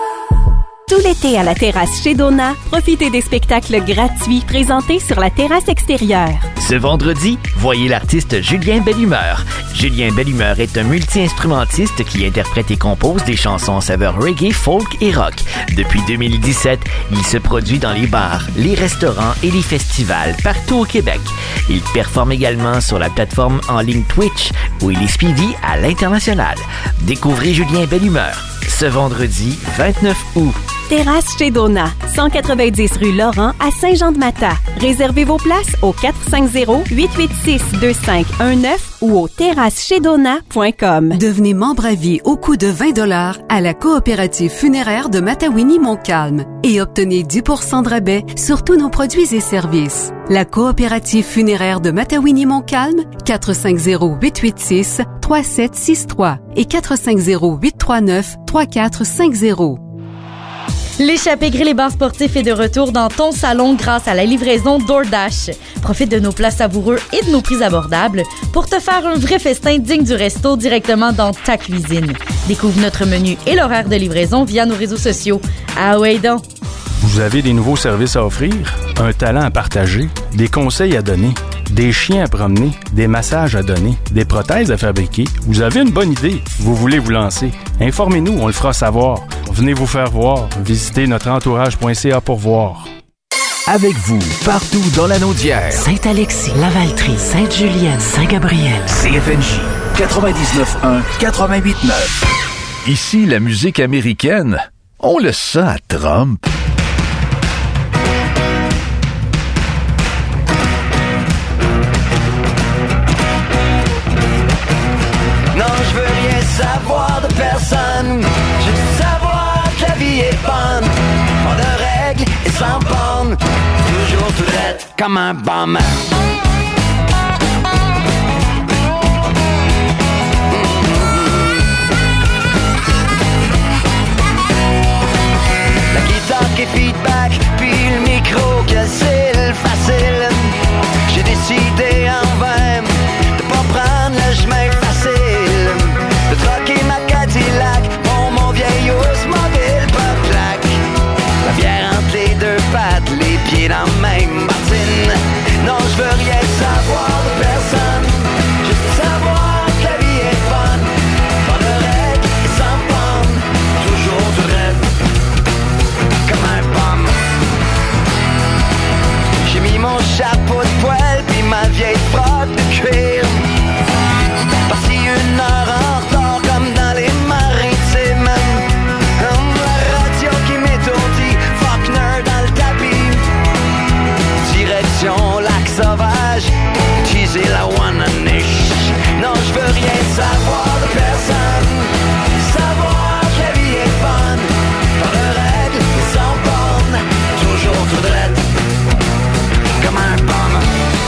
Tout l'été à la terrasse chez Donna, profitez des spectacles gratuits présentés sur la terrasse extérieure. Ce vendredi, voyez l'artiste Julien Bellumeur. Julien Bellumeur est un multi-instrumentiste qui interprète et compose des chansons saveur reggae, folk et rock. Depuis deux mille dix-sept, il se produit dans les bars, les restaurants et les festivals partout au Québec. Il performe également sur la plateforme en ligne Twitch, où il est suivi à l'international. Découvrez Julien Bellumeur ce vendredi vingt-neuf août. Terrasse chez Donna, cent quatre-vingt-dix rue Laurent à Saint-Jean-de-Mata. Réservez vos places au quatre cinq zéro, huit huit six, deux cinq un neuf ou au terrasse chez donna point com. Devenez membre à vie au coût de vingt dollars à la coopérative funéraire de Matawini-Montcalm et obtenez dix pour cent de rabais sur tous nos produits et services. La coopérative funéraire de Matawini-Montcalm, quatre cinq zéro, huit huit six, trois sept six trois et quatre cinq zéro, huit trois neuf, trois quatre cinq zéro. L'échappée grill et bar sportif est de retour dans ton salon grâce à la livraison DoorDash. Profite de nos plats savoureux et de nos prix abordables pour te faire un vrai festin digne du resto directement dans ta cuisine. Découvre notre menu et l'horaire de livraison via nos réseaux sociaux. Ah ouais donc! Vous avez des nouveaux services à offrir, un talent à partager, des conseils à donner, des chiens à promener, des massages à donner, des prothèses à fabriquer. Vous avez une bonne idée, vous voulez vous lancer. Informez-nous, on le fera savoir. Venez vous faire voir. Visitez notre entourage point c a pour voir. Avec vous, partout dans la Naudière. Saint-Alexis, Lavaltrie, Sainte-Julienne, Saint-Gabriel. C F N J quatre-vingt-dix-neuf un, quatre-vingt-huit neuf. Ici, la musique américaine, on le sent à Trump. Non, je veux rien savoir de personne. Je veux savoir que la vie est bonne. Pas de règles et sans bornes. Toujours tout droit comme un bum. La guitare qui est feedback, puis le micro que c'est le facile. J'ai décidé en vain de pas prendre le chemin facile. De troquer ma Cadillac pour mon vieil Oldsmobile pas plaque. La bière entre les deux pattes, les pieds dans la même bottine. Non, je veux rien savoir de personne. Juste savoir que la vie est bonne. Pas de règles et sans bornes. Toujours tout droit comme un pomme. J'ai mis mon chapeau de poêle puis ma vieille frotte de cuir. Parti une heure en retard comme dans les maritimes. Hum, la radio qui m'étourdit, Faulkner dans le tapis. Direction lac sauvage, teaser la one-niche. Non, je veux rien savoir de personne. Savoir que la vie est bonne. Pas de règles et sans bornes. Toujours tout droit comme un pomme.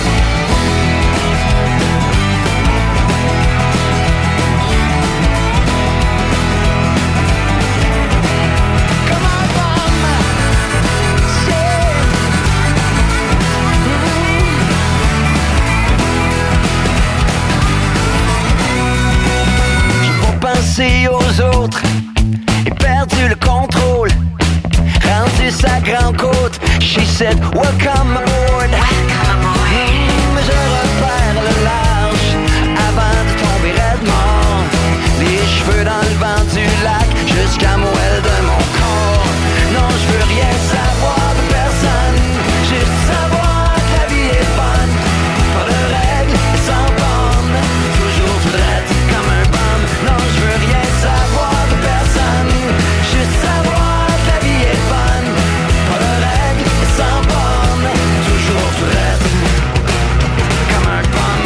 Penser aux autres et perdu le contrôle. Rendu sa grande côte, she said welcome aboard. Mais je repère le large avant de tomber raide mort. Les cheveux dans le vent du lac jusqu'à moelle de mon corps. Non, je veux rien savoir de personne. Juste savoir que la vie est bonne. Pas de règles sans bornes. Toujours tout droit comme un bum. Non, je veux rien savoir de personne. Juste savoir que la vie est bonne. Pas de règles sans bornes. Toujours tout droit comme un bum.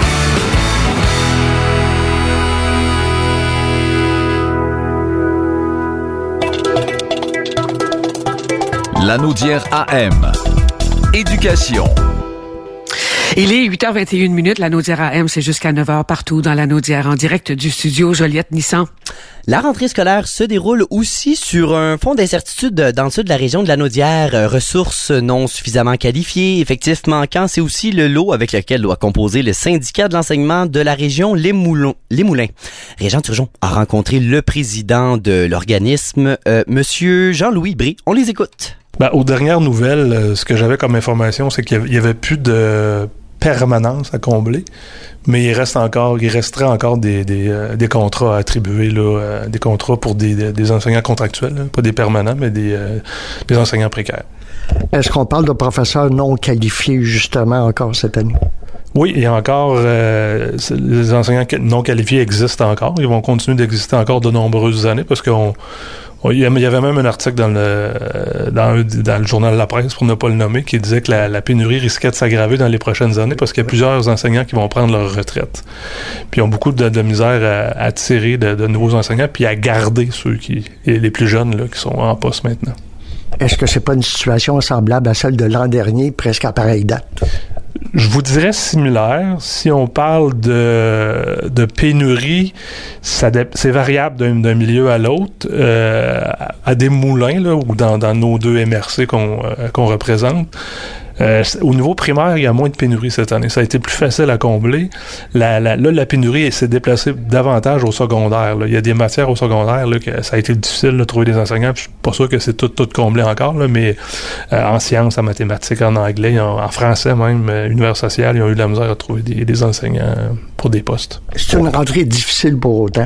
La Naudière A M. Éducation. Il est huit heures vingt et une minutes. La Naudière A M, c'est jusqu'à neuf heures partout dans la Naudière, en direct du studio Joliette Nissan. La rentrée scolaire se déroule aussi sur un fond d'incertitude dans le sud de la région de la Naudière. Ressources non suffisamment qualifiées, effectifs manquants, c'est aussi le lot avec lequel doit composer le syndicat de l'enseignement de la région Les Moulins. Les Moulins. Régent Turgeon a rencontré le président de l'organisme, euh, Monsieur Jean-Louis Brie. On les écoute. Ben, aux dernières nouvelles, euh, ce que j'avais comme information, c'est qu'il y avait plus de permanence à combler, mais il reste encore, il resterait encore des des, euh, des contrats à attribuer là, euh, des contrats pour des, des, des enseignants contractuels, là, pas des permanents, mais des euh, des enseignants précaires. Est-ce qu'on parle de professeurs non qualifiés justement encore cette année? Oui, et encore, euh, les enseignants non qualifiés existent encore. Ils vont continuer d'exister encore de nombreuses années parce qu'on il y avait même un article dans le dans, dans le journal La Presse, pour ne pas le nommer, qui disait que la, la pénurie risquait de s'aggraver dans les prochaines années parce qu'il y a plusieurs enseignants qui vont prendre leur retraite. Puis ils ont beaucoup de, de misère à, à attirer de, de nouveaux enseignants puis à garder ceux qui les plus jeunes là, qui sont en poste maintenant. Est-ce que c'est pas une situation semblable à celle de l'an dernier, presque à pareille date? Je vous dirais similaire. Si on parle de, de pénurie, ça dé, c'est variable d'un, d'un milieu à l'autre. Euh, à des moulins, là, ou dans, dans nos deux M R C qu'on, euh, qu'on représente, Euh, au niveau primaire, il y a moins de pénurie cette année. Ça a été plus facile à combler. La, la, là, la pénurie s'est déplacée davantage au secondaire. Là. Il y a des matières au secondaire là, que ça a été difficile de trouver des enseignants. Puis je suis pas sûr que c'est tout, tout comblé encore, là, mais euh, en sciences, en mathématiques, en anglais, en, en français même, euh, univers social, ils ont eu de la misère à trouver des, des enseignants pour des postes. C'est une rentrée difficile pour autant.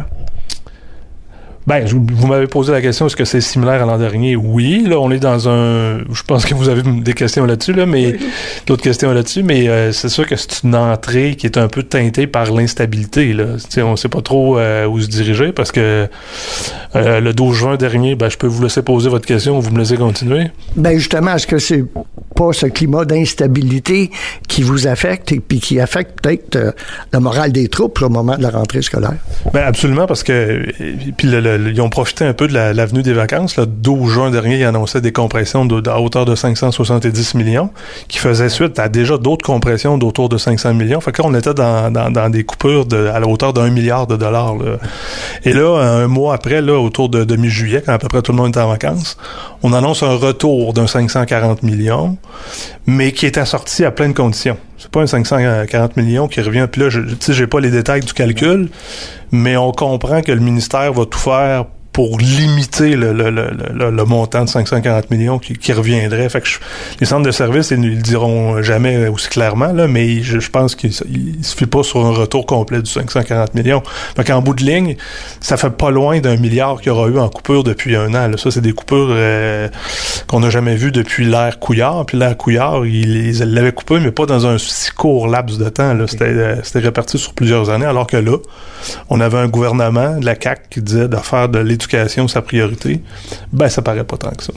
Ben, je, vous m'avez posé la question, est-ce que c'est similaire à l'an dernier? Oui, là, on est dans un... Je pense que vous avez des questions là-dessus, là, mais... Oui. D'autres questions là-dessus, mais euh, c'est sûr que c'est une entrée qui est un peu teintée par l'instabilité, là. T'sais, on sait pas trop euh, où se diriger, parce que euh, le douze juin dernier, ben, je peux vous laisser poser votre question, vous me laissez continuer? Ben, justement, est-ce que c'est pas ce climat d'instabilité qui vous affecte et puis qui affecte peut-être euh, le moral des troupes là, au moment de la rentrée scolaire? Ben, absolument, parce que... Puis le, le ils ont profité un peu de la, l'avenue des vacances. Le douze juin dernier, ils annonçaient des compressions de, de, à hauteur de cinq cent soixante-dix millions, qui faisaient suite à déjà d'autres compressions d'autour de cinq cents millions. Fait que là, on était dans, dans, dans des coupures de, à la hauteur d'un milliard de dollars. Là. Et là, un mois après, là, autour de, de mi-juillet, quand à peu près tout le monde était en vacances, on annonce un retour d'un cinq cent quarante millions, mais qui est assorti à plein de conditions. C'est pas un cinq cent quarante millions qui revient. Puis là, je, tu sais, j'ai pas les détails du calcul, mais on comprend que le ministère va tout faire pour limiter le, le, le, le, le montant de cinq cent quarante millions qui, qui reviendrait. Fait que je, les centres de services, ils ne le diront jamais aussi clairement, là, mais je, je pense qu'il ne suffit pas sur un retour complet du cinq cent quarante millions. Fait qu'en bout de ligne, ça fait pas loin d'un milliard qu'il y aura eu en coupure depuis un an. Là. Ça, c'est des coupures euh, qu'on n'a jamais vues depuis l'ère Couillard. Puis l'ère Couillard, il l'avait coupé, mais pas dans un si court laps de temps. Là. C'était, euh, c'était réparti sur plusieurs années, alors que là, on avait un gouvernement de la C A Q qui disait de faire de l'éducation sa priorité, ben ça paraît pas tant que ça.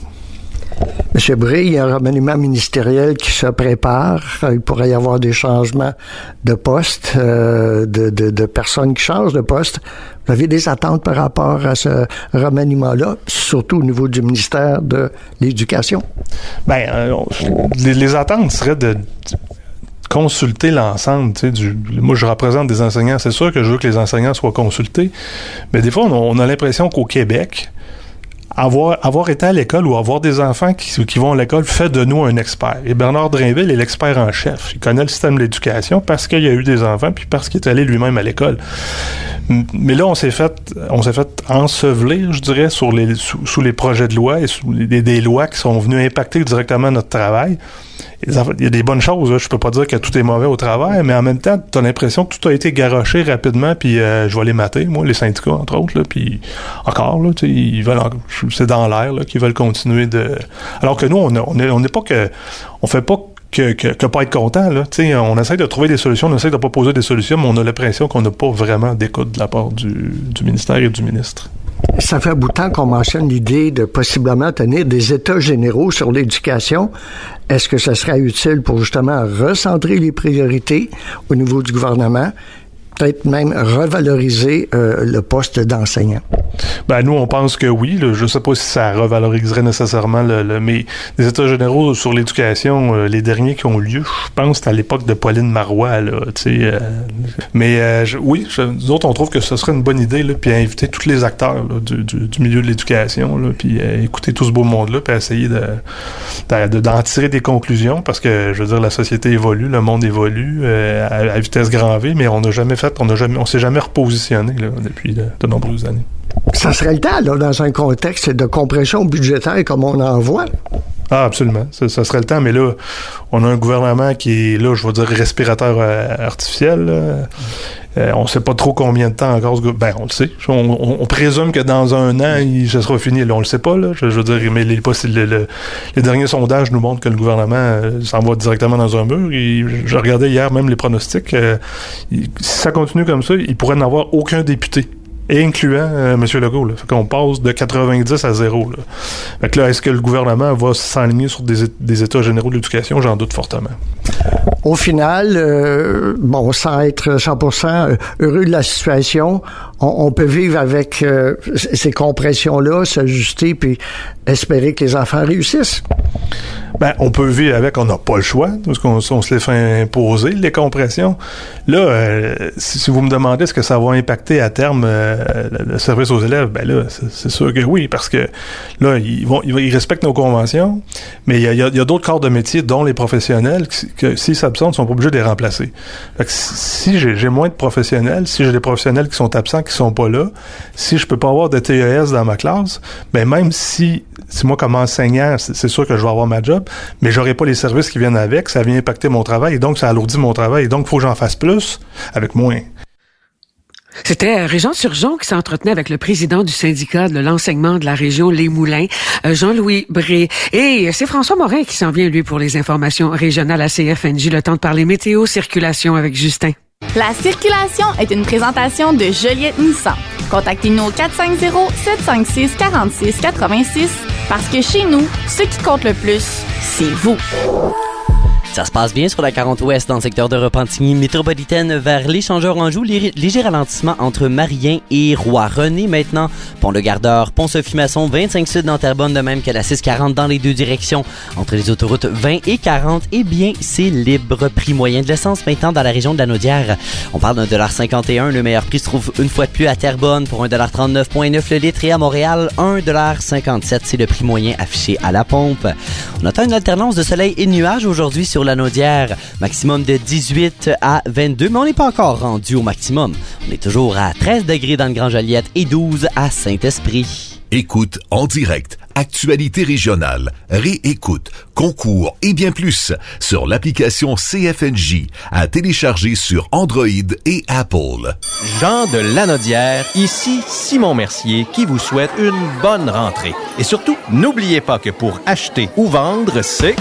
M. Brie, il y a un remaniement ministériel qui se prépare. Il pourrait y avoir des changements de poste, euh, de, de, de personnes qui changent de poste. Vous avez des attentes par rapport à ce remaniement-là, surtout au niveau du ministère de l'Éducation? Ben, euh, les, les attentes seraient de consulter l'ensemble, tu sais, du, moi je représente des enseignants, c'est sûr que je veux que les enseignants soient consultés, mais des fois on a, on a l'impression qu'au Québec, avoir, avoir été à l'école ou avoir des enfants qui, qui vont à l'école fait de nous un expert. Et Bernard Drainville est l'expert en chef. Il connaît le système de l'éducation parce qu'il y a eu des enfants puis parce qu'il est allé lui-même à l'école. Mais là, on s'est fait, on s'est fait ensevelir, je dirais, sur les, sous, sous les projets de loi et sous les, des lois qui sont venues impacter directement notre travail. Il y a des bonnes choses, là. Je peux pas dire que tout est mauvais au travail, mais en même temps, tu as l'impression que tout a été garoché rapidement, puis euh, je vais les mater, moi, les syndicats, entre autres, là, puis encore, là, tu sais, ils veulent, c'est dans l'air, là, qu'ils veulent continuer de... Alors que nous, on n'est on est, on est pas que... On fait pas que, que, que pas être content, là, tu sais, on essaie de trouver des solutions, on essaie de proposer des solutions, mais on a l'impression qu'on n'a pas vraiment d'écoute de la part du, du ministère et du ministre. Ça fait un bout de temps qu'on mentionne l'idée de possiblement tenir des états généraux sur l'éducation. Est-ce que ça serait utile pour justement recentrer les priorités au niveau du gouvernement, peut-être même revaloriser euh, le poste d'enseignant? Ben, nous, on pense que oui. Là. Je sais pas si ça revaloriserait nécessairement le, le mais les États généraux sur l'éducation, euh, les derniers qui ont eu lieu, je pense que c'est à l'époque de Pauline Marois, là, tu sais. Euh, mais euh, je, oui, je, nous autres, on trouve que ce serait une bonne idée, là, puis inviter tous les acteurs là, du, du, du milieu de l'éducation, là, puis euh, écouter tout ce beau monde-là, puis essayer de, de, de, d'en tirer des conclusions, parce que, je veux dire, la société évolue, le monde évolue euh, à, à vitesse grand V, mais on n'a jamais fait, on n'a jamais, on s'est jamais repositionné là, depuis de, de nombreuses années. Ça serait le temps, là, dans un contexte de compression budgétaire comme on en voit. Ah, absolument. Ça, ça serait le temps, mais là, on a un gouvernement qui est, là, je veux dire, respirateur euh, artificiel. Euh, on sait pas trop combien de temps encore. Ce... Ben, on le sait. On, on, on présume que dans un an, il, ce sera fini. Là, on le sait pas, là. Je, je veux dire, mais les, le, le, les derniers sondages nous montrent que le gouvernement euh, s'en va directement dans un mur. Et, je regardais hier même les pronostics. Euh, il, si ça continue comme ça, il pourrait n'avoir aucun député. Et incluant euh, M. Legault. Là. Fait qu'on passe de quatre-vingt-dix à zéro. Là. Fait que là, est-ce que le gouvernement va s'enligner sur des, des états généraux de l'éducation? J'en doute fortement. Au final, euh, bon, sans être cent pour cent heureux de la situation, on, on peut vivre avec euh, ces compressions-là, s'ajuster, puis espérer que les enfants réussissent. Ben, on peut vivre avec, on n'a pas le choix, parce qu'on on se les fait imposer, les compressions. Là, euh, si, si vous me demandez est-ce que ça va impacter à terme euh, le, le service aux élèves, ben là, c'est, c'est sûr que oui, parce que là, ils vont, ils, ils respectent nos conventions, mais il y a, il y a, il y a d'autres corps de métier, dont les professionnels, que, que s'ils s'absentent, ils sont pas obligés de les remplacer. Fait que si j'ai, j'ai moins de professionnels, si j'ai des professionnels qui sont absents, qui sont pas là, si je peux pas avoir de T E S dans ma classe, ben même si, si moi comme enseignant, c'est, c'est sûr que je vais avoir ma job, mais j'aurai pas les services qui viennent avec, ça vient impacter mon travail, et donc ça alourdit mon travail, et donc il faut que j'en fasse plus avec moins. C'était Régent Turgeon qui s'entretenait avec le président du syndicat de l'enseignement de la région Les Moulins, Jean-Louis Bré. Et c'est François Morin qui s'en vient, lui, pour les informations régionales à C F N J. Le temps de parler météo, circulation avec Justin. La circulation est une présentation de Joliette Nissan. Contactez-nous au quatre cinq zéro, sept cinq six, quatre six quatre six parce que chez nous, ce qui compte le plus, c'est vous. Ça se passe bien sur la quarante ouest dans le secteur de Repentigny métropolitaine vers l'Échangeur-Anjou. Léger ralentissement entre Marien et Roi-René maintenant. Pont le Gardeur, Pont Sophie-Masson, vingt-cinq sud dans Terrebonne, de même que la six quarante dans les deux directions. Entre les autoroutes vingt et quarante, eh bien, c'est libre. Prix moyen de l'essence maintenant dans la région de la Naudière. On parle d'un un dollar cinquante et un. Le meilleur prix se trouve une fois de plus à Terrebonne pour un dollar trente-neuf virgule neuf le litre et à Montréal, un dollar cinquante-sept. C'est le prix moyen affiché à la pompe. On attend une alternance de soleil et de nuages aujourd'hui sur la Naudière, maximum de dix-huit à vingt-deux, mais on n'est pas encore rendu au maximum. On est toujours à treize degrés dans le Grand Joliette et douze à Saint-Esprit. Écoute en direct, actualité régionale, réécoute, concours et bien plus sur l'application C F N J à télécharger sur Android et Apple. Jean de Lanaudière, ici Simon Mercier qui vous souhaite une bonne rentrée. Et surtout, n'oubliez pas que pour acheter ou vendre, c'est...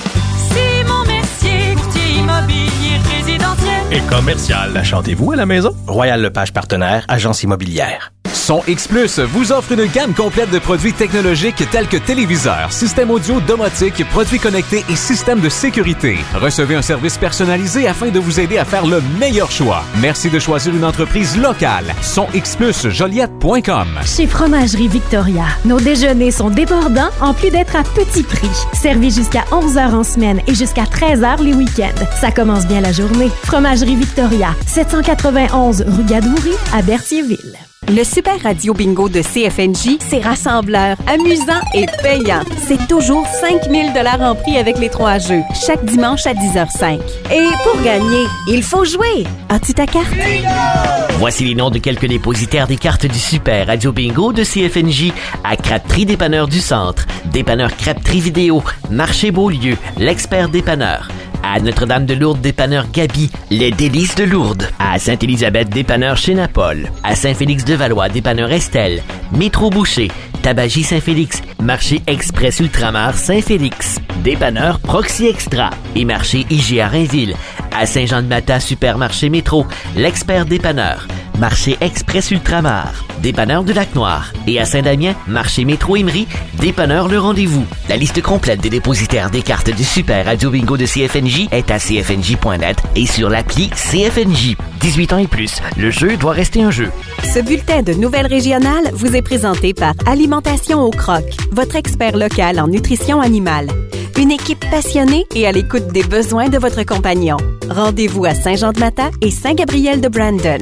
Immobilier résidentiel et commercial. Achetez-vous à la maison? Royal Lepage Partenaire, agence immobilière. Son X Plus vous offre une gamme complète de produits technologiques tels que téléviseurs, systèmes audio domotiques, produits connectés et systèmes de sécurité. Recevez un service personnalisé afin de vous aider à faire le meilleur choix. Merci de choisir une entreprise locale. Son X Plus Joliette point com. Chez Fromagerie Victoria, nos déjeuners sont débordants en plus d'être à petit prix. Servis jusqu'à onze heures en semaine et jusqu'à treize heures les week-ends. Ça commence bien la journée. Fromagerie Victoria, sept cent quatre-vingt-onze rue Gadoury à Berthierville. Le Super Radio Bingo de C F N J, c'est rassembleur, amusant et payant. C'est toujours cinq mille dollars en prix avec les trois jeux, chaque dimanche à dix heures cinq. Et pour gagner, il faut jouer. As-tu ta carte? Voici les noms de quelques dépositaires des cartes du Super Radio Bingo de C F N J à Crêperie Dépanneur du Centre, Dépanneur Crêperie Vidéo, Marché Beaulieu, l'Expert Dépanneur. À Notre-Dame-de-Lourdes, dépanneur Gabi, les délices de Lourdes. À Sainte-Élisabeth, dépanneur chez Napol. À Saint-Félix-de-Valois, dépanneur Estelle. Métro Boucher, Tabagie Saint-Félix, Marché Express Ultramar Saint-Félix. Dépanneur Proxy Extra et Marché I G A Rainville. À Saint-Jean-de-Mata, Supermarché Métro, l'Expert Dépanneur. Marché Express Ultramar, Dépanneur du Lac-Noir. Et à Saint-Damien, Marché Métro Émery, Dépanneur Le Rendez-vous. La liste complète des dépositaires des cartes du Super Radio Bingo de C F N J est à c f n j point net et sur l'appli C F N J. dix-huit ans et plus, le jeu doit rester un jeu. Ce bulletin de nouvelles régionales vous est présenté par Alimentation au Croc, votre expert local en nutrition animale. Une équipe passionnée et à l'écoute des besoins de votre compagnon. Rendez-vous à Saint-Jean-de-Mata et Saint-Gabriel-de-Brandon.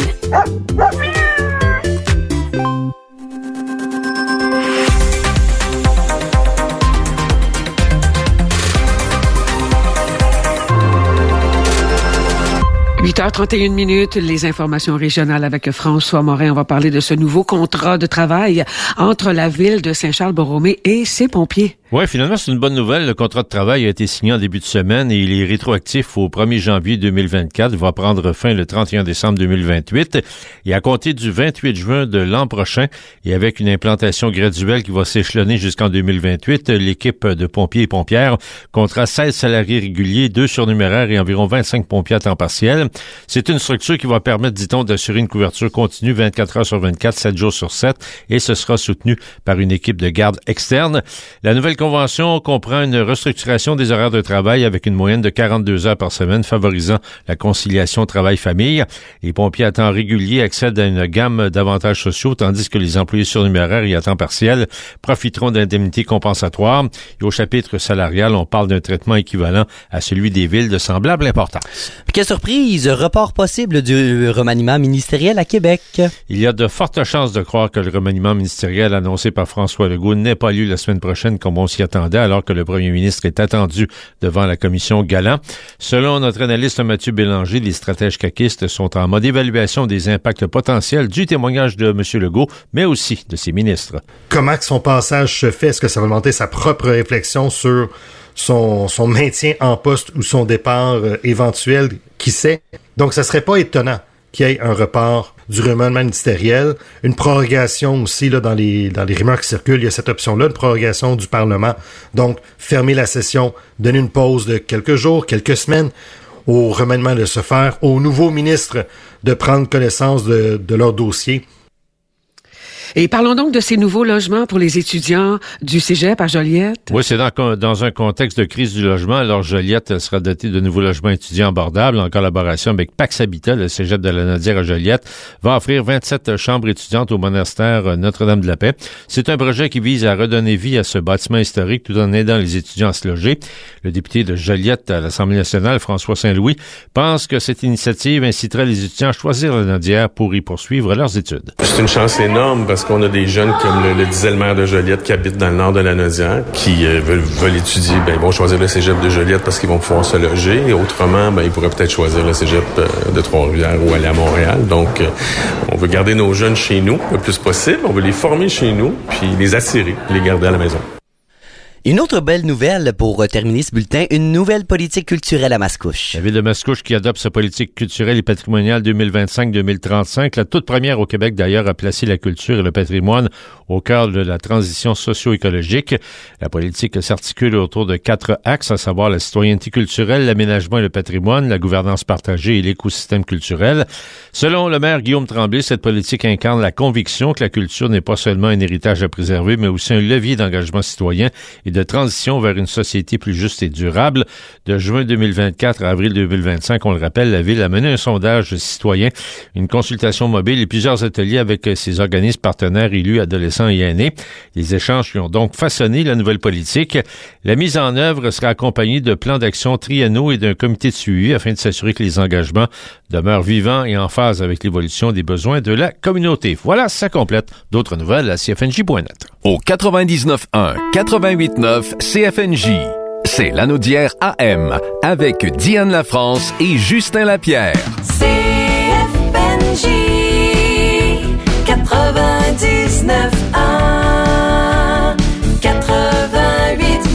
huit heures trente et une minutes, les informations régionales avec François Morin. On va parler de ce nouveau contrat de travail entre la ville de Saint-Charles-Borromée et ses pompiers. Oui, finalement, c'est une bonne nouvelle. Le contrat de travail a été signé en début de semaine et il est rétroactif au premier janvier deux mille vingt-quatre. Il va prendre fin le trente et un décembre deux mille vingt-huit. Et à compter du vingt-huit juin de l'an prochain, et avec une implantation graduelle qui va s'échelonner jusqu'en deux mille vingt-huit, l'équipe de pompiers et pompières comptera seize salariés réguliers, deux surnuméraires et environ vingt-cinq pompiers à temps partiel. C'est une structure qui va permettre, dit-on, d'assurer une couverture continue vingt-quatre heures sur vingt-quatre, sept jours sur sept, et ce sera soutenu par une équipe de garde externe. La nouvelle convention comprend une restructuration des horaires de travail avec une moyenne de quarante-deux heures par semaine, favorisant la conciliation travail-famille. Les pompiers à temps régulier accèdent à une gamme d'avantages sociaux, tandis que les employés surnuméraires et à temps partiel profiteront d'indemnités compensatoires. Et au chapitre salarial, on parle d'un traitement équivalent à celui des villes de semblable importance. Quelle surprise! Report possible du remaniement ministériel à Québec. Il y a de fortes chances de croire que le remaniement ministériel annoncé par François Legault n'ait pas lieu la semaine prochaine comme on s'y attendait, alors que le premier ministre est attendu devant la commission Galland. Selon notre analyste Mathieu Bélanger, les stratèges caquistes sont en mode évaluation des impacts potentiels du témoignage de M. Legault, mais aussi de ses ministres. Comment que son passage se fait? Est-ce que ça va demander sa propre réflexion sur son, son maintien en poste ou son départ euh, éventuel? Qui sait? Donc, ça serait pas étonnant qu'il y ait un report du remaniement ministériel, une prorogation aussi là dans les dans les rumeurs qui circulent, il y a cette option-là, une prorogation du Parlement. Donc, fermer la session, donner une pause de quelques jours, quelques semaines au remaniement de se faire, aux nouveaux ministres de prendre connaissance de, de leur dossier. Et parlons donc de ces nouveaux logements pour les étudiants du Cégep à Joliette. Oui, c'est dans, dans un contexte de crise du logement. Alors, Joliette sera doté de nouveaux logements étudiants abordables en collaboration avec Pax Habitat, le Cégep de la Naudière à Joliette, va offrir vingt-sept chambres étudiantes au monastère Notre-Dame-de-la-Paix. C'est un projet qui vise à redonner vie à ce bâtiment historique tout en aidant les étudiants à se loger. Le député de Joliette à l'Assemblée nationale, François Saint-Louis, pense que cette initiative inciterait les étudiants à choisir la Naudière pour y poursuivre leurs études. C'est une chance énorme parce qu'on a des jeunes comme le, le disait le maire de Joliette qui habitent dans le nord de la Naudière, qui euh, veulent, veulent étudier, ben, ils vont choisir le cégep de Joliette parce qu'ils vont pouvoir se loger. Et autrement, ben, ils pourraient peut-être choisir le cégep euh, de Trois-Rivières ou aller à Montréal. Donc, euh, on veut garder nos jeunes chez nous le plus possible. On veut les former chez nous, puis les attirer, les garder à la maison. Une autre belle nouvelle pour terminer ce bulletin, une nouvelle politique culturelle à Mascouche. La ville de Mascouche qui adopte sa politique culturelle et patrimoniale deux mille vingt-cinq deux mille trente-cinq. La toute première au Québec, d'ailleurs, a placé la culture et le patrimoine au cœur de la transition socio-écologique. La politique s'articule autour de quatre axes, à savoir la citoyenneté culturelle, l'aménagement et le patrimoine, la gouvernance partagée et l'écosystème culturel. Selon le maire Guillaume Tremblay, cette politique incarne la conviction que la culture n'est pas seulement un héritage à préserver, mais aussi un levier d'engagement citoyen et de transition vers une société plus juste et durable. De juin deux mille vingt-quatre à avril deux mille vingt-cinq, on le rappelle, la Ville a mené un sondage citoyen, une consultation mobile et plusieurs ateliers avec ses organismes partenaires élus, adolescents et aînés. Les échanges qui ont donc façonné la nouvelle politique. La mise en œuvre sera accompagnée de plans d'action triennaux et d'un comité de suivi afin de s'assurer que les engagements demeurent vivants et en phase avec l'évolution des besoins de la communauté. Voilà, ça complète. D'autres nouvelles à c f n j point net. Au quatre-vingt-dix-neuf un, quatre-vingt-huit neuf C F N J. C'est l'Anaudière A M avec Diane Lafrance et Justin Lapierre. C F N J quatre-vingt-dix-neuf un, quatre-vingt-huit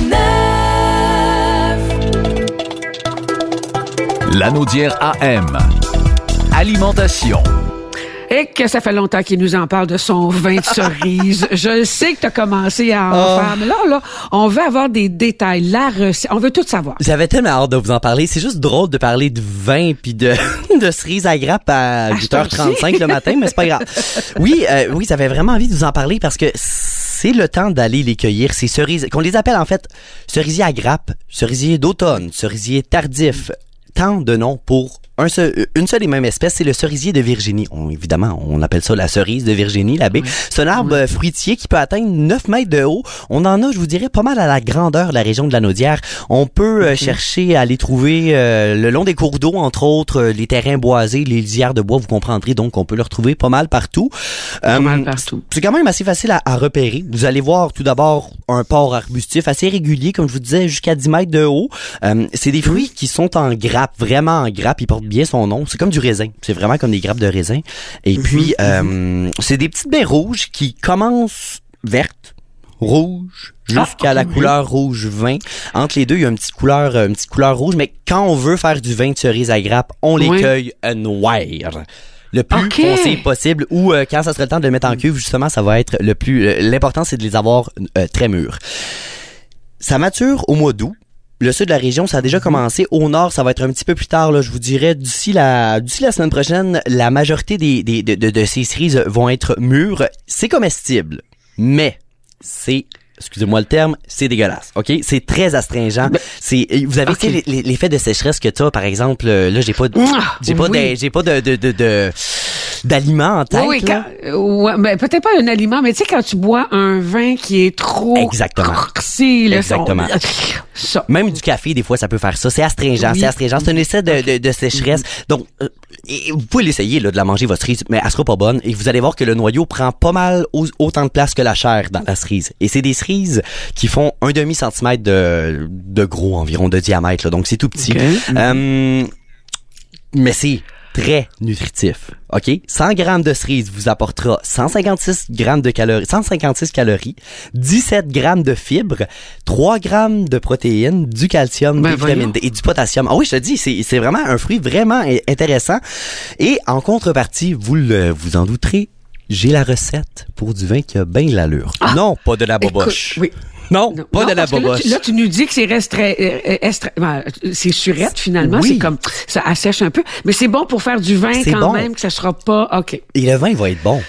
neuf. L'Anaudière A M. Alimentation. Et que ça fait longtemps qu'il nous en parle de son vin de cerise. Je sais que tu as commencé à en Oh. faire, mais là, là, on veut avoir des détails, la recette, on veut tout savoir. J'avais tellement hâte de vous en parler. C'est juste drôle de parler de vin puis de, de cerises à grappe à huit heures trente-cinq le matin, mais c'est pas grave. Oui, euh, oui, j'avais vraiment envie de vous en parler parce que c'est le temps d'aller les cueillir. Ces cerises, qu'on les appelle en fait cerisiers à grappe, cerisier d'automne, cerisier tardif. Tant de noms pour un seul, une seule et même espèce, c'est le cerisier de Virginie. On, évidemment, on appelle ça la cerise de Virginie, la baie. Oui. C'est un arbre oui. fruitier qui peut atteindre neuf mètres de haut. On en a, je vous dirais, pas mal à la grandeur de la région de la Naudière. On peut euh, okay. chercher à les trouver euh, le long des cours d'eau, entre autres, euh, les terrains boisés, les lisières de bois, vous comprendrez. Donc, on peut le retrouver pas mal partout. Pas euh, mal partout. C'est quand même assez facile à, à repérer. Vous allez voir tout d'abord un port arbustif assez régulier, comme je vous disais, jusqu'à dix mètres de haut. Euh, c'est des fruits qui sont en grappe, vraiment en grappe. Ils portent bien son nom. C'est comme du raisin. C'est vraiment comme des grappes de raisin. Et mm-hmm. puis, euh, c'est des petites baies rouges qui commencent vertes, rouges, jusqu'à ah, la oui. couleur rouge vin. Entre les deux, il y a une petite couleur, une petite couleur rouge. Mais quand on veut faire du vin de cerise à grappe, on les oui. cueille noir. Le plus okay. foncé possible, ou euh, quand ça sera le temps de le mettre en cuve, justement, ça va être le plus... Euh, l'important, c'est de les avoir euh, très mûrs. Ça mature au mois d'août. Le sud de la région, ça a déjà commencé. Au nord, ça va être un petit peu plus tard. Là, je vous dirais, d'ici la d'ici la semaine prochaine, la majorité des, des de, de, de ces cerises vont être mûres. C'est comestible, mais c'est... excusez-moi le terme, c'est dégueulasse, ok? C'est très astringent. Ben, c'est, vous avez okay. l'effet de sécheresse que t'as, par exemple, là, j'ai pas, ah, j'ai pas, oui. de, j'ai pas de, de, de, de d'aliments en tête. Oui, oui, quand, ouais, ben, peut-être pas un aliment, mais tu sais, quand tu bois un vin qui est trop Exactement. corsé, là, Exactement. Ça. Même du café, des fois, ça peut faire ça. C'est astringent, oui. c'est astringent. C'est un essai de, de, de sécheresse. Mm-hmm. Donc, euh, et vous pouvez l'essayer, là, de la manger, votre cerise, mais elle sera pas bonne. Et vous allez voir que le noyau prend pas mal au, autant de place que la chair dans la cerise. Et c'est des cerises qui font un demi centimètre de, de gros environ, de diamètre, là. Donc, c'est tout petit. Okay. Euh, mais c'est très nutritif. OK? cent grammes de cerise vous apportera cent cinquante-six grammes de calories, cent cinquante-six calories, dix-sept grammes de fibres, trois grammes de protéines, du calcium, ben des voyons. vitamines D et du potassium. Ah oui, je te dis, c'est, c'est vraiment un fruit vraiment intéressant. Et en contrepartie, vous le, vous en douterez, j'ai la recette pour du vin qui a bien l'allure. Ah, non, pas de la boboche. Écoute, oui. Non, non, pas non, de la boboche. Là tu, là, tu nous dis que c'est restra- euh, estra- ben, c'est surette, finalement. Oui. C'est comme, ça assèche un peu. Mais c'est bon pour faire du vin c'est quand bon. même, que ça sera pas, OK. Et le vin va être bon.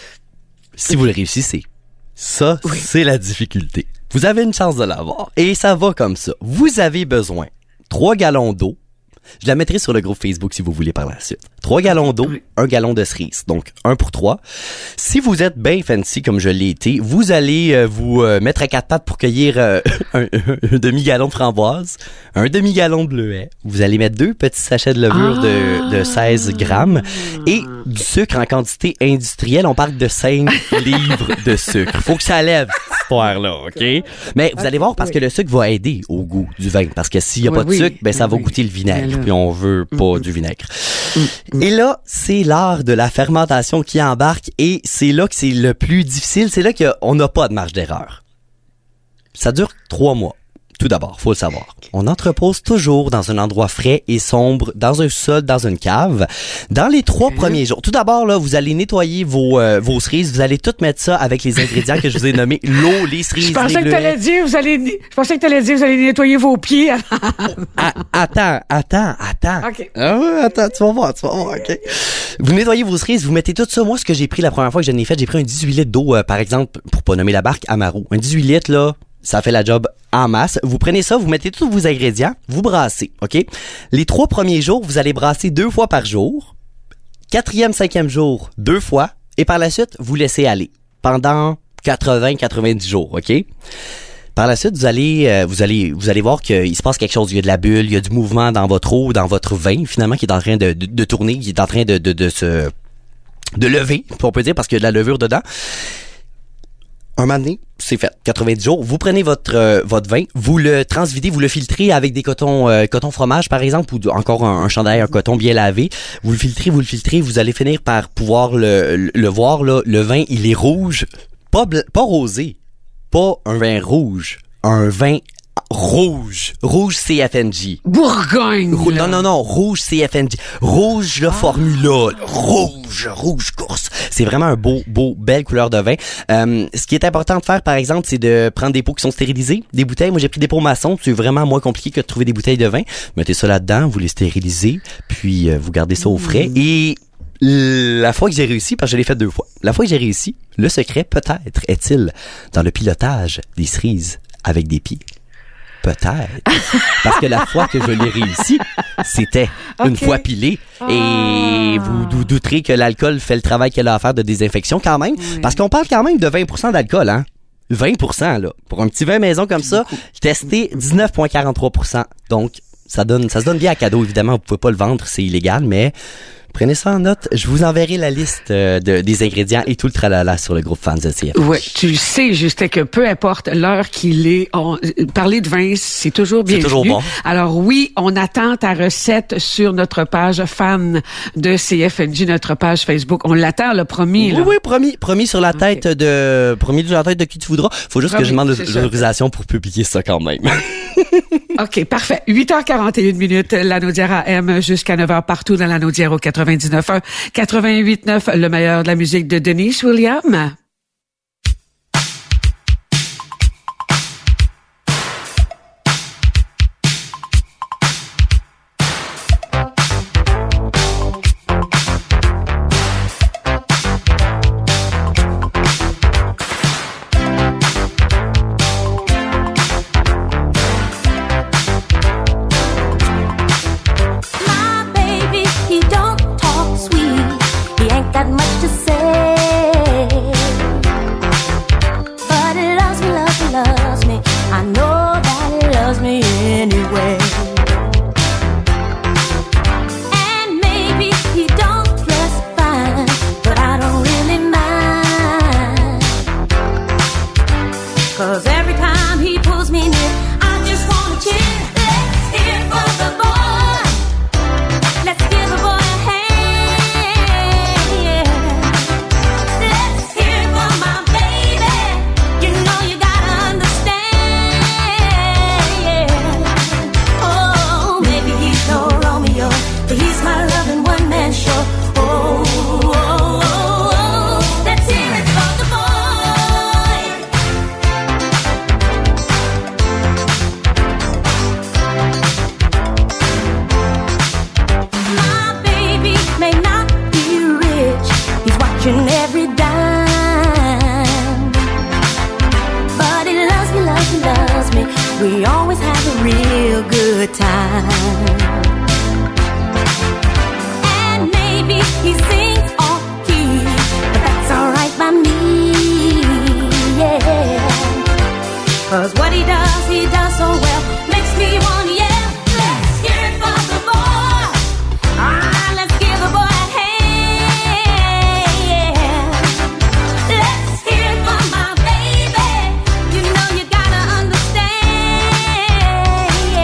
Si vous le réussissez. Ça, oui. c'est la difficulté. Vous avez une chance de l'avoir. Et ça va comme ça. Vous avez besoin trois gallons d'eau. Je la mettrai sur le groupe Facebook si vous voulez par la suite. Trois gallons d'eau, oui. un gallon de cerise. Donc, un pour trois. Si vous êtes bien fancy comme je l'ai été, vous allez euh, vous euh, mettre à quatre pattes pour cueillir euh, un, un demi-gallon de framboise, un demi-gallon de bleuet. Vous allez mettre deux petits sachets de levure ah. de, de seize grammes et du sucre en quantité industrielle. On parle de cinq livres de sucre. Faut que ça lève cette histoire-là, OK? Mais vous allez voir, parce que le sucre va aider au goût du vin. Parce que s'il n'y a oui, pas de oui. sucre, ben ça va oui. goûter le vinaigre. Puis on veut pas mm-hmm. du vinaigre. Mm-hmm. Et là, c'est l'art de la fermentation qui embarque et c'est là que c'est le plus difficile. C'est là qu'on n'a pas de marge d'erreur. Ça dure trois mois. Tout d'abord, faut le savoir. On entrepose toujours dans un endroit frais et sombre, dans un sol, dans une cave. Dans les trois mmh. premiers jours, tout d'abord, là, vous allez nettoyer vos euh, vos cerises. Vous allez tout mettre ça avec les ingrédients que je vous ai nommés. L'eau, les cerises, je pensais les que t'allais dire, vous allez, je pensais que t'allais dire, vous allez nettoyer vos pieds. ah, attends, attends, attends. OK. Ah ouais, attends, tu vas voir, tu vas voir, OK. Vous nettoyez vos cerises, vous mettez tout ça. Moi, ce que j'ai pris la première fois que je l'ai fait, j'ai pris un dix-huit litres d'eau, euh, par exemple, pour pas nommer la barque, Amaro. Un dix-huit litres, là, ça fait la job en masse. Vous prenez ça, vous mettez tous vos ingrédients, vous brassez, OK? Les trois premiers jours, vous allez brasser deux fois par jour. Quatrième, cinquième jour, deux fois. Et par la suite, vous laissez aller pendant quatre-vingts à quatre-vingt-dix jours, OK? Par la suite, vous allez, euh, vous allez, vous allez voir qu'il se passe quelque chose. Il y a de la bulle, il y a du mouvement dans votre eau, dans votre vin, finalement, qui est en train de, de, de tourner, qui est en train de, de, de se, de lever, on peut dire, parce qu'il y a de la levure dedans. Un moment donné, c'est fait. quatre-vingt-dix jours. Vous prenez votre euh, votre vin, vous le transvidez, vous le filtrez avec des cotons euh, coton fromage par exemple, ou encore un, un chandail, un coton bien lavé. Vous le filtrez, vous le filtrez, vous allez finir par pouvoir le, le, le voir là. Le vin, il est rouge, pas bl- pas rosé, pas un vin rouge, un vin rouge, rouge C F N G. Bourgogne. Non non non, rouge C F N G. Rouge le ah. Formula, rouge, rouge course. C'est vraiment un beau, beau, belle couleur de vin. Euh, ce qui est important de faire, par exemple, c'est de prendre des pots qui sont stérilisés, des bouteilles. Moi, j'ai pris des pots maçons. C'est vraiment moins compliqué que de trouver des bouteilles de vin. Mettez ça là-dedans, vous les stérilisez, puis euh, vous gardez ça au frais. Mmh. Et la fois que j'ai réussi, parce que je l'ai fait deux fois, la fois que j'ai réussi, le secret, peut-être, est-il dans le pilotage des cerises avec des pieds. Peut-être. Parce que la fois que je l'ai réussi, c'était okay. une fois pilé. Ah. Et vous, vous douterez que l'alcool fait le travail qu'elle a à faire de désinfection quand même. Oui. Parce qu'on parle quand même de vingt pour cent d'alcool, hein. vingt pour cent, là. Pour un petit vin maison comme ça, testé dix-neuf virgule quarante-trois pour cent. Donc, ça donne, ça se donne bien à cadeau. Évidemment, vous pouvez pas le vendre, c'est illégal, mais prenez ça en note. Je vous enverrai la liste euh, de, des ingrédients et tout le tralala sur le groupe Fans de C F. Oui, tu le sais, Justin, que peu importe l'heure qu'il est, on, parler de vin, c'est toujours bien. C'est toujours bon. Alors oui, on attend ta recette sur notre page fan de C F N J, notre page Facebook. On l'attend, le promis. Oui, là. oui, promis, promis sur la tête okay. de, promis sur la tête de qui tu voudras. Faut juste promis, que je demande l'autorisation pour publier ça quand même. OK, parfait. huit heures quarante et une minutes, la Naudière A M jusqu'à neuf heures partout dans la Naudière au quatre-vingt-dix-neuf un, quatre-vingt-huit neuf, le meilleur de la musique de Denise Williams.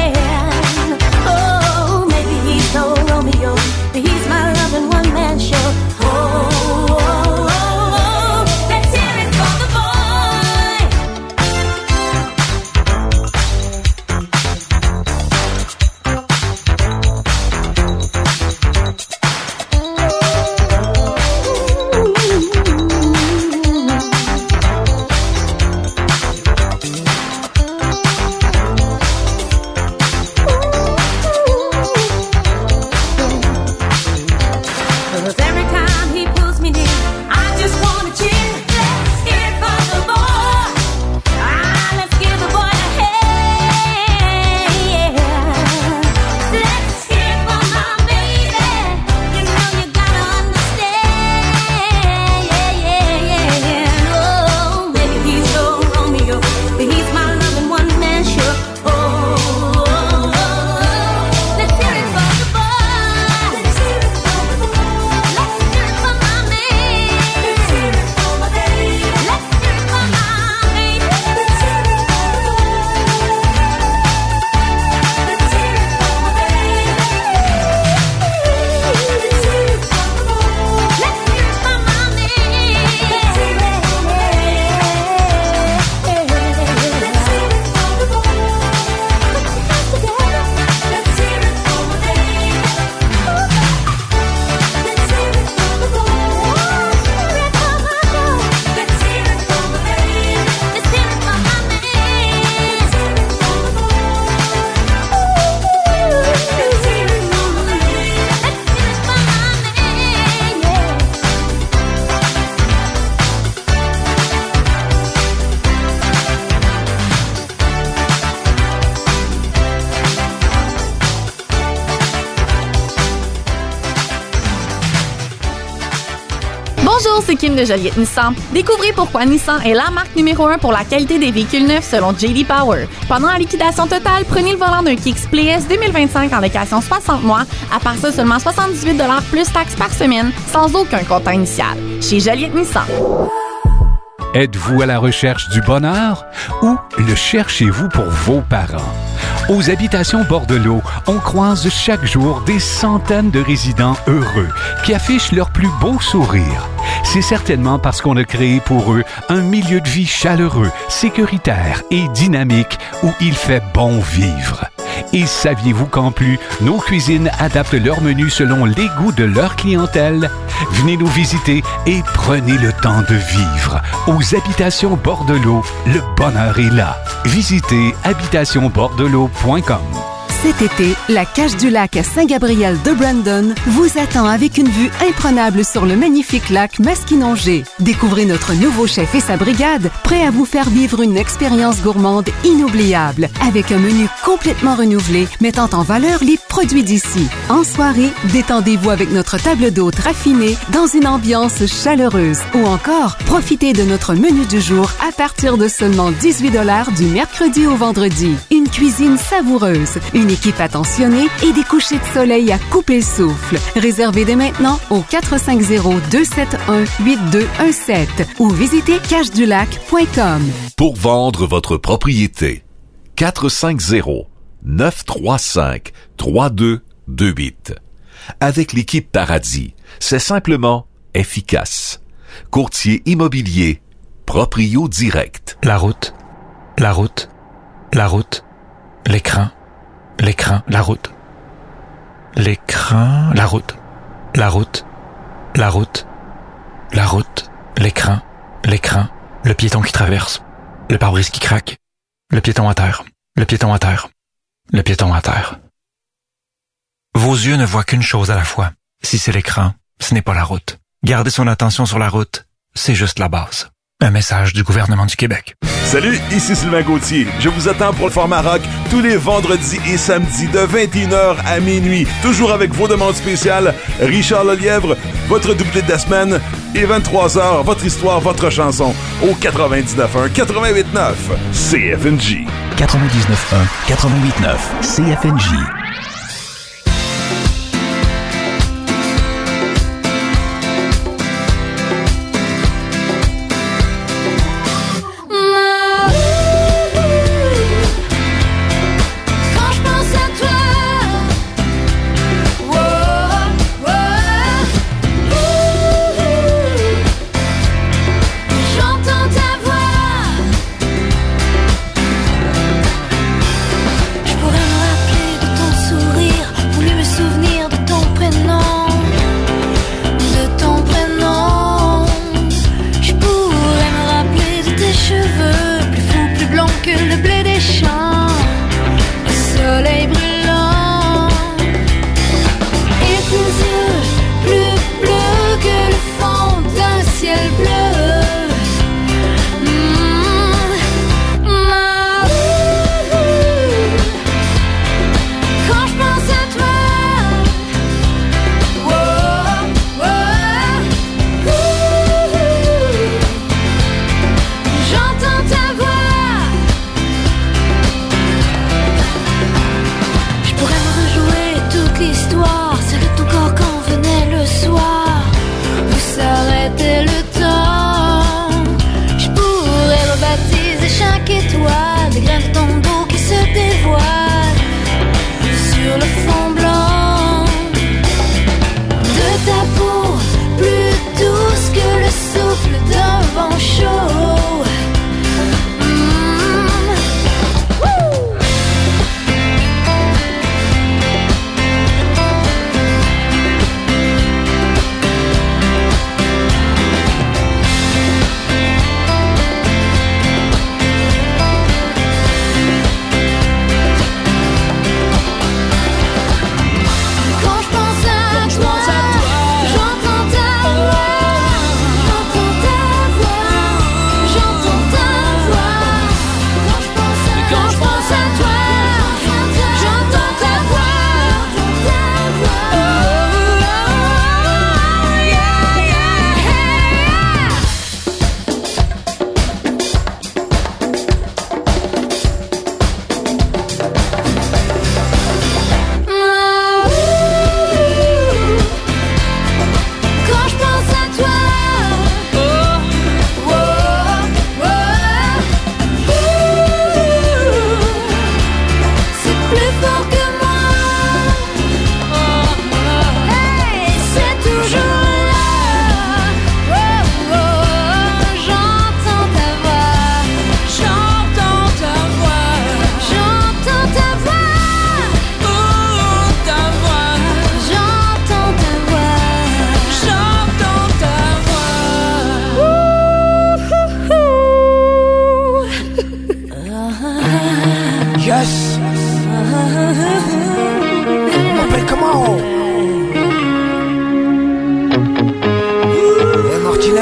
He's my love and one man show. Bonjour, c'est Kim de Joliette Nissan. Découvrez pourquoi Nissan est la marque numéro un pour la qualité des véhicules neufs selon J D Power. Pendant la liquidation totale, prenez le volant d'un Kicks Play S deux mille vingt-cinq en location soixante mois, à partir de seulement soixante-dix-huit dollars plus taxes par semaine, sans aucun comptant initial. Chez Joliette Nissan. Êtes-vous à la recherche du bonheur ou le cherchez-vous pour vos parents? Aux Habitations Bordelot, on croise chaque jour des centaines de résidents heureux qui affichent leur plus beau sourire. C'est certainement parce qu'on a créé pour eux un milieu de vie chaleureux, sécuritaire et dynamique où il fait bon vivre. Et saviez-vous qu'en plus, nos cuisines adaptent leur menu selon les goûts de leur clientèle? Venez nous visiter et prenez le temps de vivre. Aux Habitations Bordelot, le bonheur est là. Visitez habitation bordelot point com. Cet été, la Cache du Lac à Saint-Gabriel de Brandon vous attend avec une vue imprenable sur le magnifique lac Masquinongé. Découvrez notre nouveau chef et sa brigade, prêts à vous faire vivre une expérience gourmande inoubliable, avec un menu complètement renouvelé, mettant en valeur les produits d'ici. En soirée, détendez-vous avec notre table d'hôte raffinée dans une ambiance chaleureuse. Ou encore, profitez de notre menu du jour à partir de seulement dix-huit dollars du mercredi au vendredi. Une cuisine savoureuse, une équipe attentionnée et des couchers de soleil à couper le souffle. Réservez dès maintenant au quatre cinq zéro, deux sept un, huit deux un sept ou visitez cache du lac point com. Pour vendre votre propriété, quatre cinq zéro, neuf trois cinq, trois deux deux huit. Avec l'équipe Paradis, c'est simplement efficace. Courtier immobilier, Proprio Direct. La route, la route, la route, l'écran. L'écran, la route. L'écran, la route. La route, la route, la route, l'écran, l'écran, le piéton qui traverse, le pare-brise qui craque, le piéton à terre, le piéton à terre, le piéton à terre. Vos yeux ne voient qu'une chose à la fois. Si c'est l'écran, ce n'est pas la route. Gardez son attention sur la route, c'est juste la base. Un message du gouvernement du Québec. Salut, ici Sylvain Gauthier. Je vous attends pour le format rock tous les vendredis et samedis de vingt et une heures à minuit. Toujours avec vos demandes spéciales, Richard Lelièvre, votre doublé de la semaine, et vingt-trois heures, votre histoire, votre chanson, au quatre-vingt-dix-neuf un, quatre-vingt-huit neuf, C F N J. quatre-vingt-dix-neuf un, quatre-vingt-huit neuf, C F N J. Je pourrais me rappeler de ton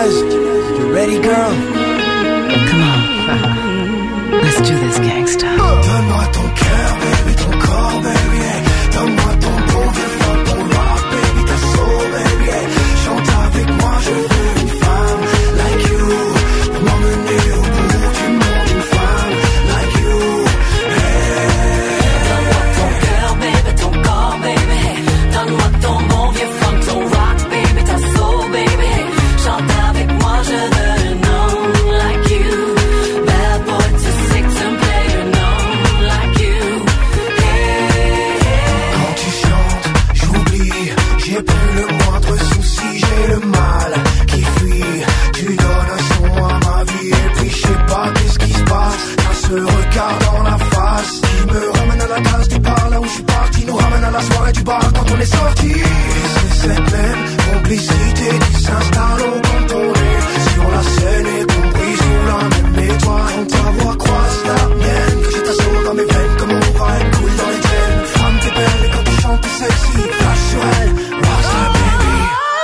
Martinez, you ready, girl? Come on, let's do this, gangsta. Donne-moi ton cœur, baby, ton corps, baby. Hey. Donne-moi ton bon vieux funk, ton rock, baby, ta soul, baby. Hey. Chante avec moi, je veux une femme like you. Pour m'emmener au bout du monde, une femme like you. Hey. Donne-moi ton cœur, baby, ton corps, baby. Hey. Donne-moi ton bon vieux funk, ton rock, baby, ta soul, baby. Hey. Chante avec moi, je veux un homme like you. Bad boy to six and play an homme like you. Hey, hey. Quand tu chantes, j'oublie, j'ai plus le moindre souci, j'ai le mal qui fuit. Tu donnes un son à ma vie et puis je sais pas qu'est-ce qui se passe. T'as ce regard dans la face qui me ramène à la case du bar là où je suis parti, nous ramène à la soirée du bar quand on est sorti. Et c'est cette même complicité qui s'installe au quand on est sur la scène et compris sous la même étoile. Quand ta voix croise la mienne, que je t'assaut dans mes veines comme on va être cool dans les traînes. Femme t'es belle et quand tu chantes t'es sexy, flash sur elle, rockstar baby.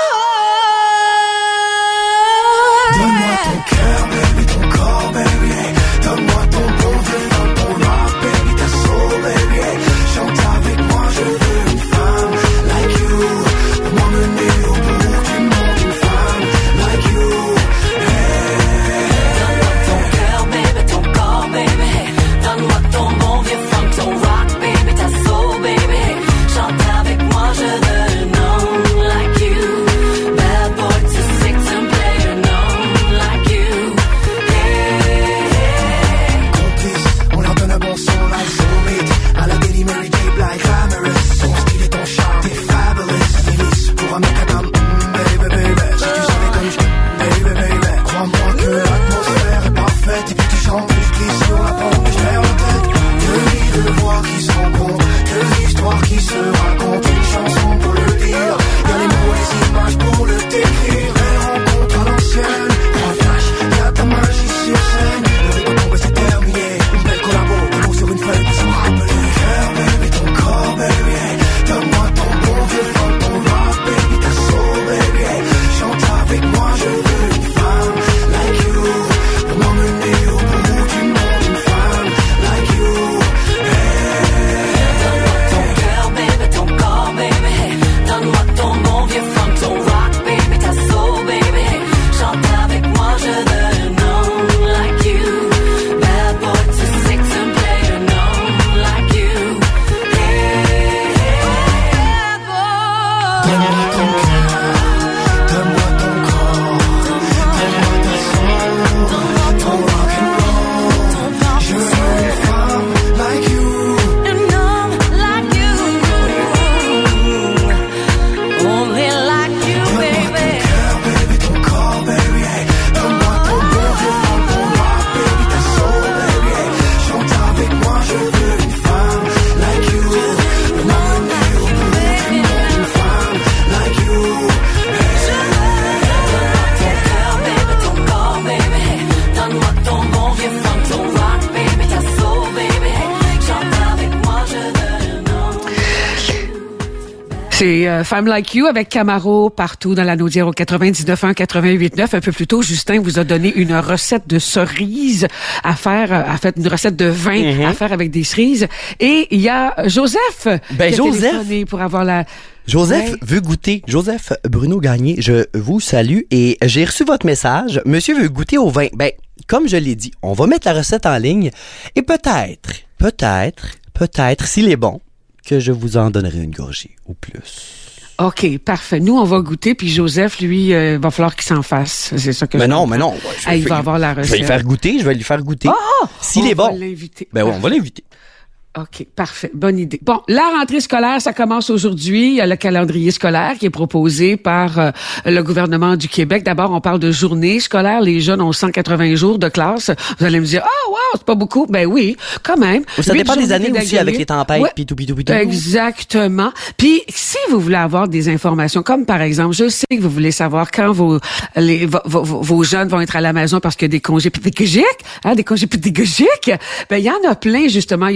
Donne-moi ton cœur baby, ton corps baby. Hey. Donne-moi ton bon vieux funk, ton rock baby, ta soul baby. Hey. Chante avec moi, je veux une femme like you. Pour m'emmener au bout du monde, une femme like you. Hey. Donne-moi ton cœur baby, ton corps baby. Hey. Donne-moi ton bon vieux funk, ton rock baby, ta soul baby. Hey. Chante avec moi, je veux un homme like you. Bad boy to six and play an homme like you. Hey, hey. Complice, on leur donne un bon son like Soulmate. À la Daily Mary J. Blige, glamorous. Ton style et ton charme, t'es fabulous. Délice pour un mec à dame, mm, baby, baby. Si tu savais comme je baby, baby. Crois-moi que l'atmosphère est parfaite. Et puis tu chantes, et je glisse sur la pente, et je perds la tête. Que de voix qui se rencontrent, que l'histoire qui se raconte. Une chanson pour le dire, y'a les mots, les images pour le décrire. Les rencontres à l'ancienne, un flash, y'a ta magie sur scène. Le rythme tombe, c'est terminé. Une belle collabo, un mot sur une feuille pour se rappeler. Cœur, baby, ton corps, baby. Hey. Donne-moi ton bon vieux funk, ton rock, baby, ta soul, baby. Hey. Chante avec moi, je veux une femme like you. Pour m'emmener au bout du monde, une femme like you. Hey. Donne-moi ton cœur, baby, ton corps, baby. Hey. Donne-moi ton bon vieux funk, ton rock, baby, ta soul, baby. Hey. Chante avec moi, je veux un homme like you. Bad boy to six and play an homme like you. Hey, hey. Donne-moi ton cœur, donne-moi ton corps, donne-moi ta soul, ton rock and roll. Je veux une femme like you. An homme like you. Only like you, baby. Donne-moi ton cœur, baby, ton corps, baby. Hey. Donne-moi ton bon vieux funk, ton rock, baby, ta soul, baby. Hey. Chante avec moi, je veux une femme like you. Pour m'emmener au bout du monde, une femme like you. Donne-moi ton bon vieux funk, ton rock, baby, ta soul, baby. Chante avec moi, je veux un homme. C'est euh, Femme Like You avec Camaro partout dans la Naudière au quatre-vingt-dix-neuf un quatre-vingt-huit neuf. Un peu plus tôt, Justin vous a donné une recette de cerises à faire, euh, à fait une recette de vin Mm-hmm. à faire avec des cerises. Et il y a Joseph Ben, qui a Joseph. téléphoné pour avoir la... Joseph Ouais. veut goûter. Joseph Bruno Gagné, je vous salue et j'ai reçu votre message. Monsieur veut goûter au vin. Ben, comme je l'ai dit, on va mettre la recette en ligne et peut-être, peut-être, peut-être, s'il est bon, que je vous en donnerai une gorgée ou plus. OK, parfait. Nous, on va goûter, puis Joseph, lui, euh, va falloir qu'il s'en fasse. C'est ça que Mais je non, comprends. mais non. je Ah, il vais- va avoir la recette. Je vais lui faire goûter, je vais lui faire goûter. Ah! S'il On est va bon. l'inviter. Ben oui, on va l'inviter. OK, parfait. Bonne idée. Bon, la rentrée scolaire, ça commence aujourd'hui. Il y a le calendrier scolaire qui est proposé par euh, le gouvernement du Québec. D'abord, on parle de journée scolaire. Les jeunes ont cent quatre-vingts jours de classe. Vous allez me dire, ah, wow, c'est pas beaucoup. Ben oui, quand même. Ça Huit dépend des journées années aussi pédagogiques. avec les tempêtes, Ouais. puis tout, puis tout, puis tout. Exactement. Puis, si vous voulez avoir des informations, comme par exemple, je sais que vous voulez savoir quand vos, les, vos, vos, vos jeunes vont être à la maison parce qu'il y a des congés pédagogiques, hein, des congés pédagogiques, ben il y en a plein, justement. Il y a le calendrier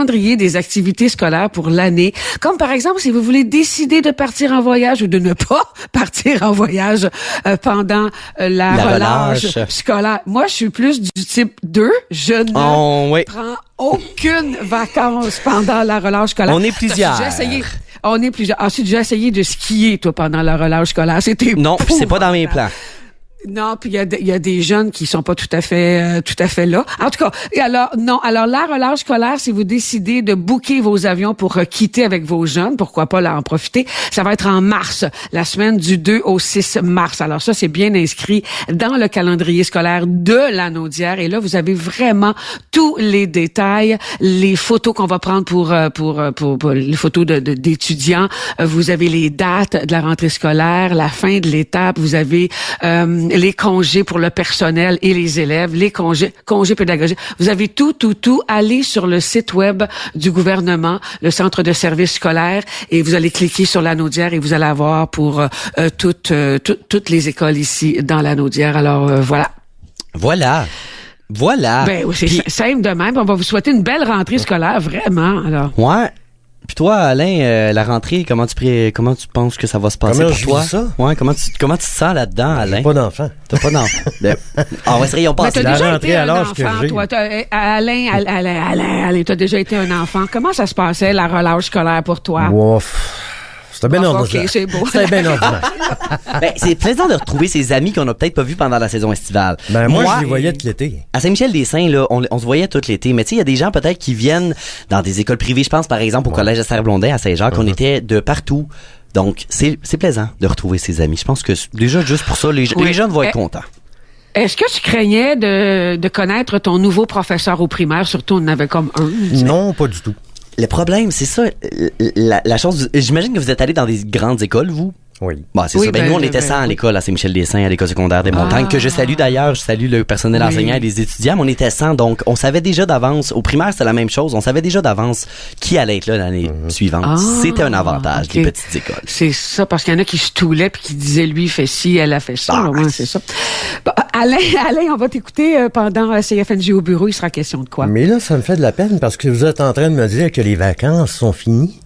calendrier des activités scolaires pour l'année. Comme par exemple, si vous voulez décider de partir en voyage ou de ne pas partir en voyage euh, pendant euh, la, La relâche, relâche. scolaire. Moi, je suis plus du type deux. Je ne Oh, oui. prends aucune vacances pendant la relâche scolaire. On est plusieurs. T'as déjà essayé? On est plusieurs. Ensuite, j'ai essayé de skier, toi, pendant la relâche scolaire. C'était Non, puis c'est pas dans mes plans. Non, puis il y a, de- il y a des jeunes qui sont pas tout à fait euh, tout à fait là. En tout cas, et alors non, alors la relâche scolaire, si vous décidez de booker vos avions pour euh, quitter avec vos jeunes, pourquoi pas là en profiter, ça va être en mars, la semaine du deux au six mars. Alors ça, c'est bien inscrit dans le calendrier scolaire de la Naudière et là, vous avez vraiment tous les détails, les photos qu'on va prendre pour euh, pour, euh, pour pour les photos de, de- d'étudiants, Euh, vous avez les dates de la rentrée scolaire, la fin de l'étape, vous avez euh, les congés pour le personnel et les élèves, les congés, congés pédagogiques. Vous avez tout, tout, tout. Allez sur le site web du gouvernement, le centre de services scolaires, et vous allez cliquer sur la Naudière et vous allez avoir pour euh, euh, toutes, euh, tout- toutes les écoles ici dans la Naudière. Alors euh, voilà. Voilà. Voilà. Ben oui, c'est Puis- simple de même. On va vous souhaiter une belle rentrée scolaire, vraiment. Alors. Ouais. Puis toi, Alain, euh, la rentrée, comment tu pré... comment tu penses que ça va se passer Comment pour je toi? vis ça? Ouais, comment tu comment tu te sens là-dedans, Alain? J'ai pas d'enfant. T'as pas d'enfant. Ben, ah ouais, c'est vrai, ils ont Mais passé t'as la déjà rentrée été à un l'âge que enfant, j'ai. toi. T'as- euh, Alain, Alain, Alain, Alain, Alain, t'as déjà été un enfant. Comment ça se passait, la relâche scolaire pour toi? Ouf. C'était bien Ah, ordinaire. ok, c'est beau. C'était bien ordinaire. Ben, c'est plaisant de retrouver ses amis qu'on a peut-être pas vus pendant la saison estivale. Ben, moi, je les voyais tout l'été. À Saint-Michel-des-Saints, là, on, on se voyait tout l'été. Mais tu sais, il y a des gens peut-être qui viennent dans des écoles privées. Je pense, par exemple, au collège de Serre-Blondin à Saint-Jacques. On était de partout. Donc, c'est, c'est plaisant de retrouver ses amis. Je pense que c- déjà, juste pour ça, les, Oui. les jeunes vont être Eh, contents. Est-ce que tu craignais de, de connaître ton nouveau professeur au primaire? Surtout, on en avait comme un. tu sais. Non, pas du tout. Le problème, c'est ça, la, la chose... J'imagine que vous êtes allé dans des grandes écoles, vous? Oui. Bon, c'est Oui, ça. Ben, ben, nous, on ben, était ben, cent à oui. l'école à Saint-Michel-des-Saints, à l'école secondaire des Montagnes, Ah. que je salue d'ailleurs. Je salue le personnel Oui. enseignant et les étudiants, mais on était cent, donc on savait déjà d'avance. Au primaire, c'était la même chose. On savait déjà d'avance qui allait être là l'année suivante. Ah, C'était un avantage ok. des petites écoles. C'est ça, parce qu'il y en a qui se toulaient puis qui disaient, lui, il fait ci, elle a fait ça. Ah, Ouais, c'est ça. Bon, Alain, Alain, on va t'écouter euh, pendant euh, C F N J au bureau. Il sera question de quoi? Mais là, ça me fait de la peine parce que vous êtes en train de me dire que les vacances sont finies.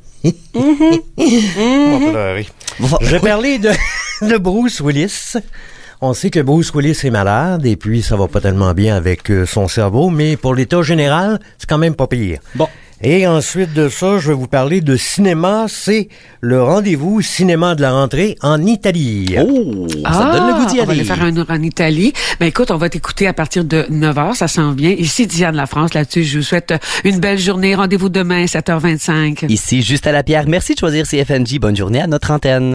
On va pleurer. Je vais parler de, de Bruce Willis. On sait que Bruce Willis est malade et puis ça va pas tellement bien avec euh, son cerveau, mais pour l'état général, c'est quand même pas pire. Bon. Et ensuite de ça, je vais vous parler de cinéma. C'est le rendez-vous cinéma de la rentrée en Italie. Oh, ça Ah, donne le goût d'y on va aller. aller faire un tour en Italie. Ben écoute, on va t'écouter à partir de neuf heures, ça s'en vient. Ici, Diane La France, là-dessus, je vous souhaite une belle journée. Rendez-vous demain, sept heures vingt-cinq. Ici, juste à la pierre. Merci de choisir C F N J. Bonne journée à notre antenne.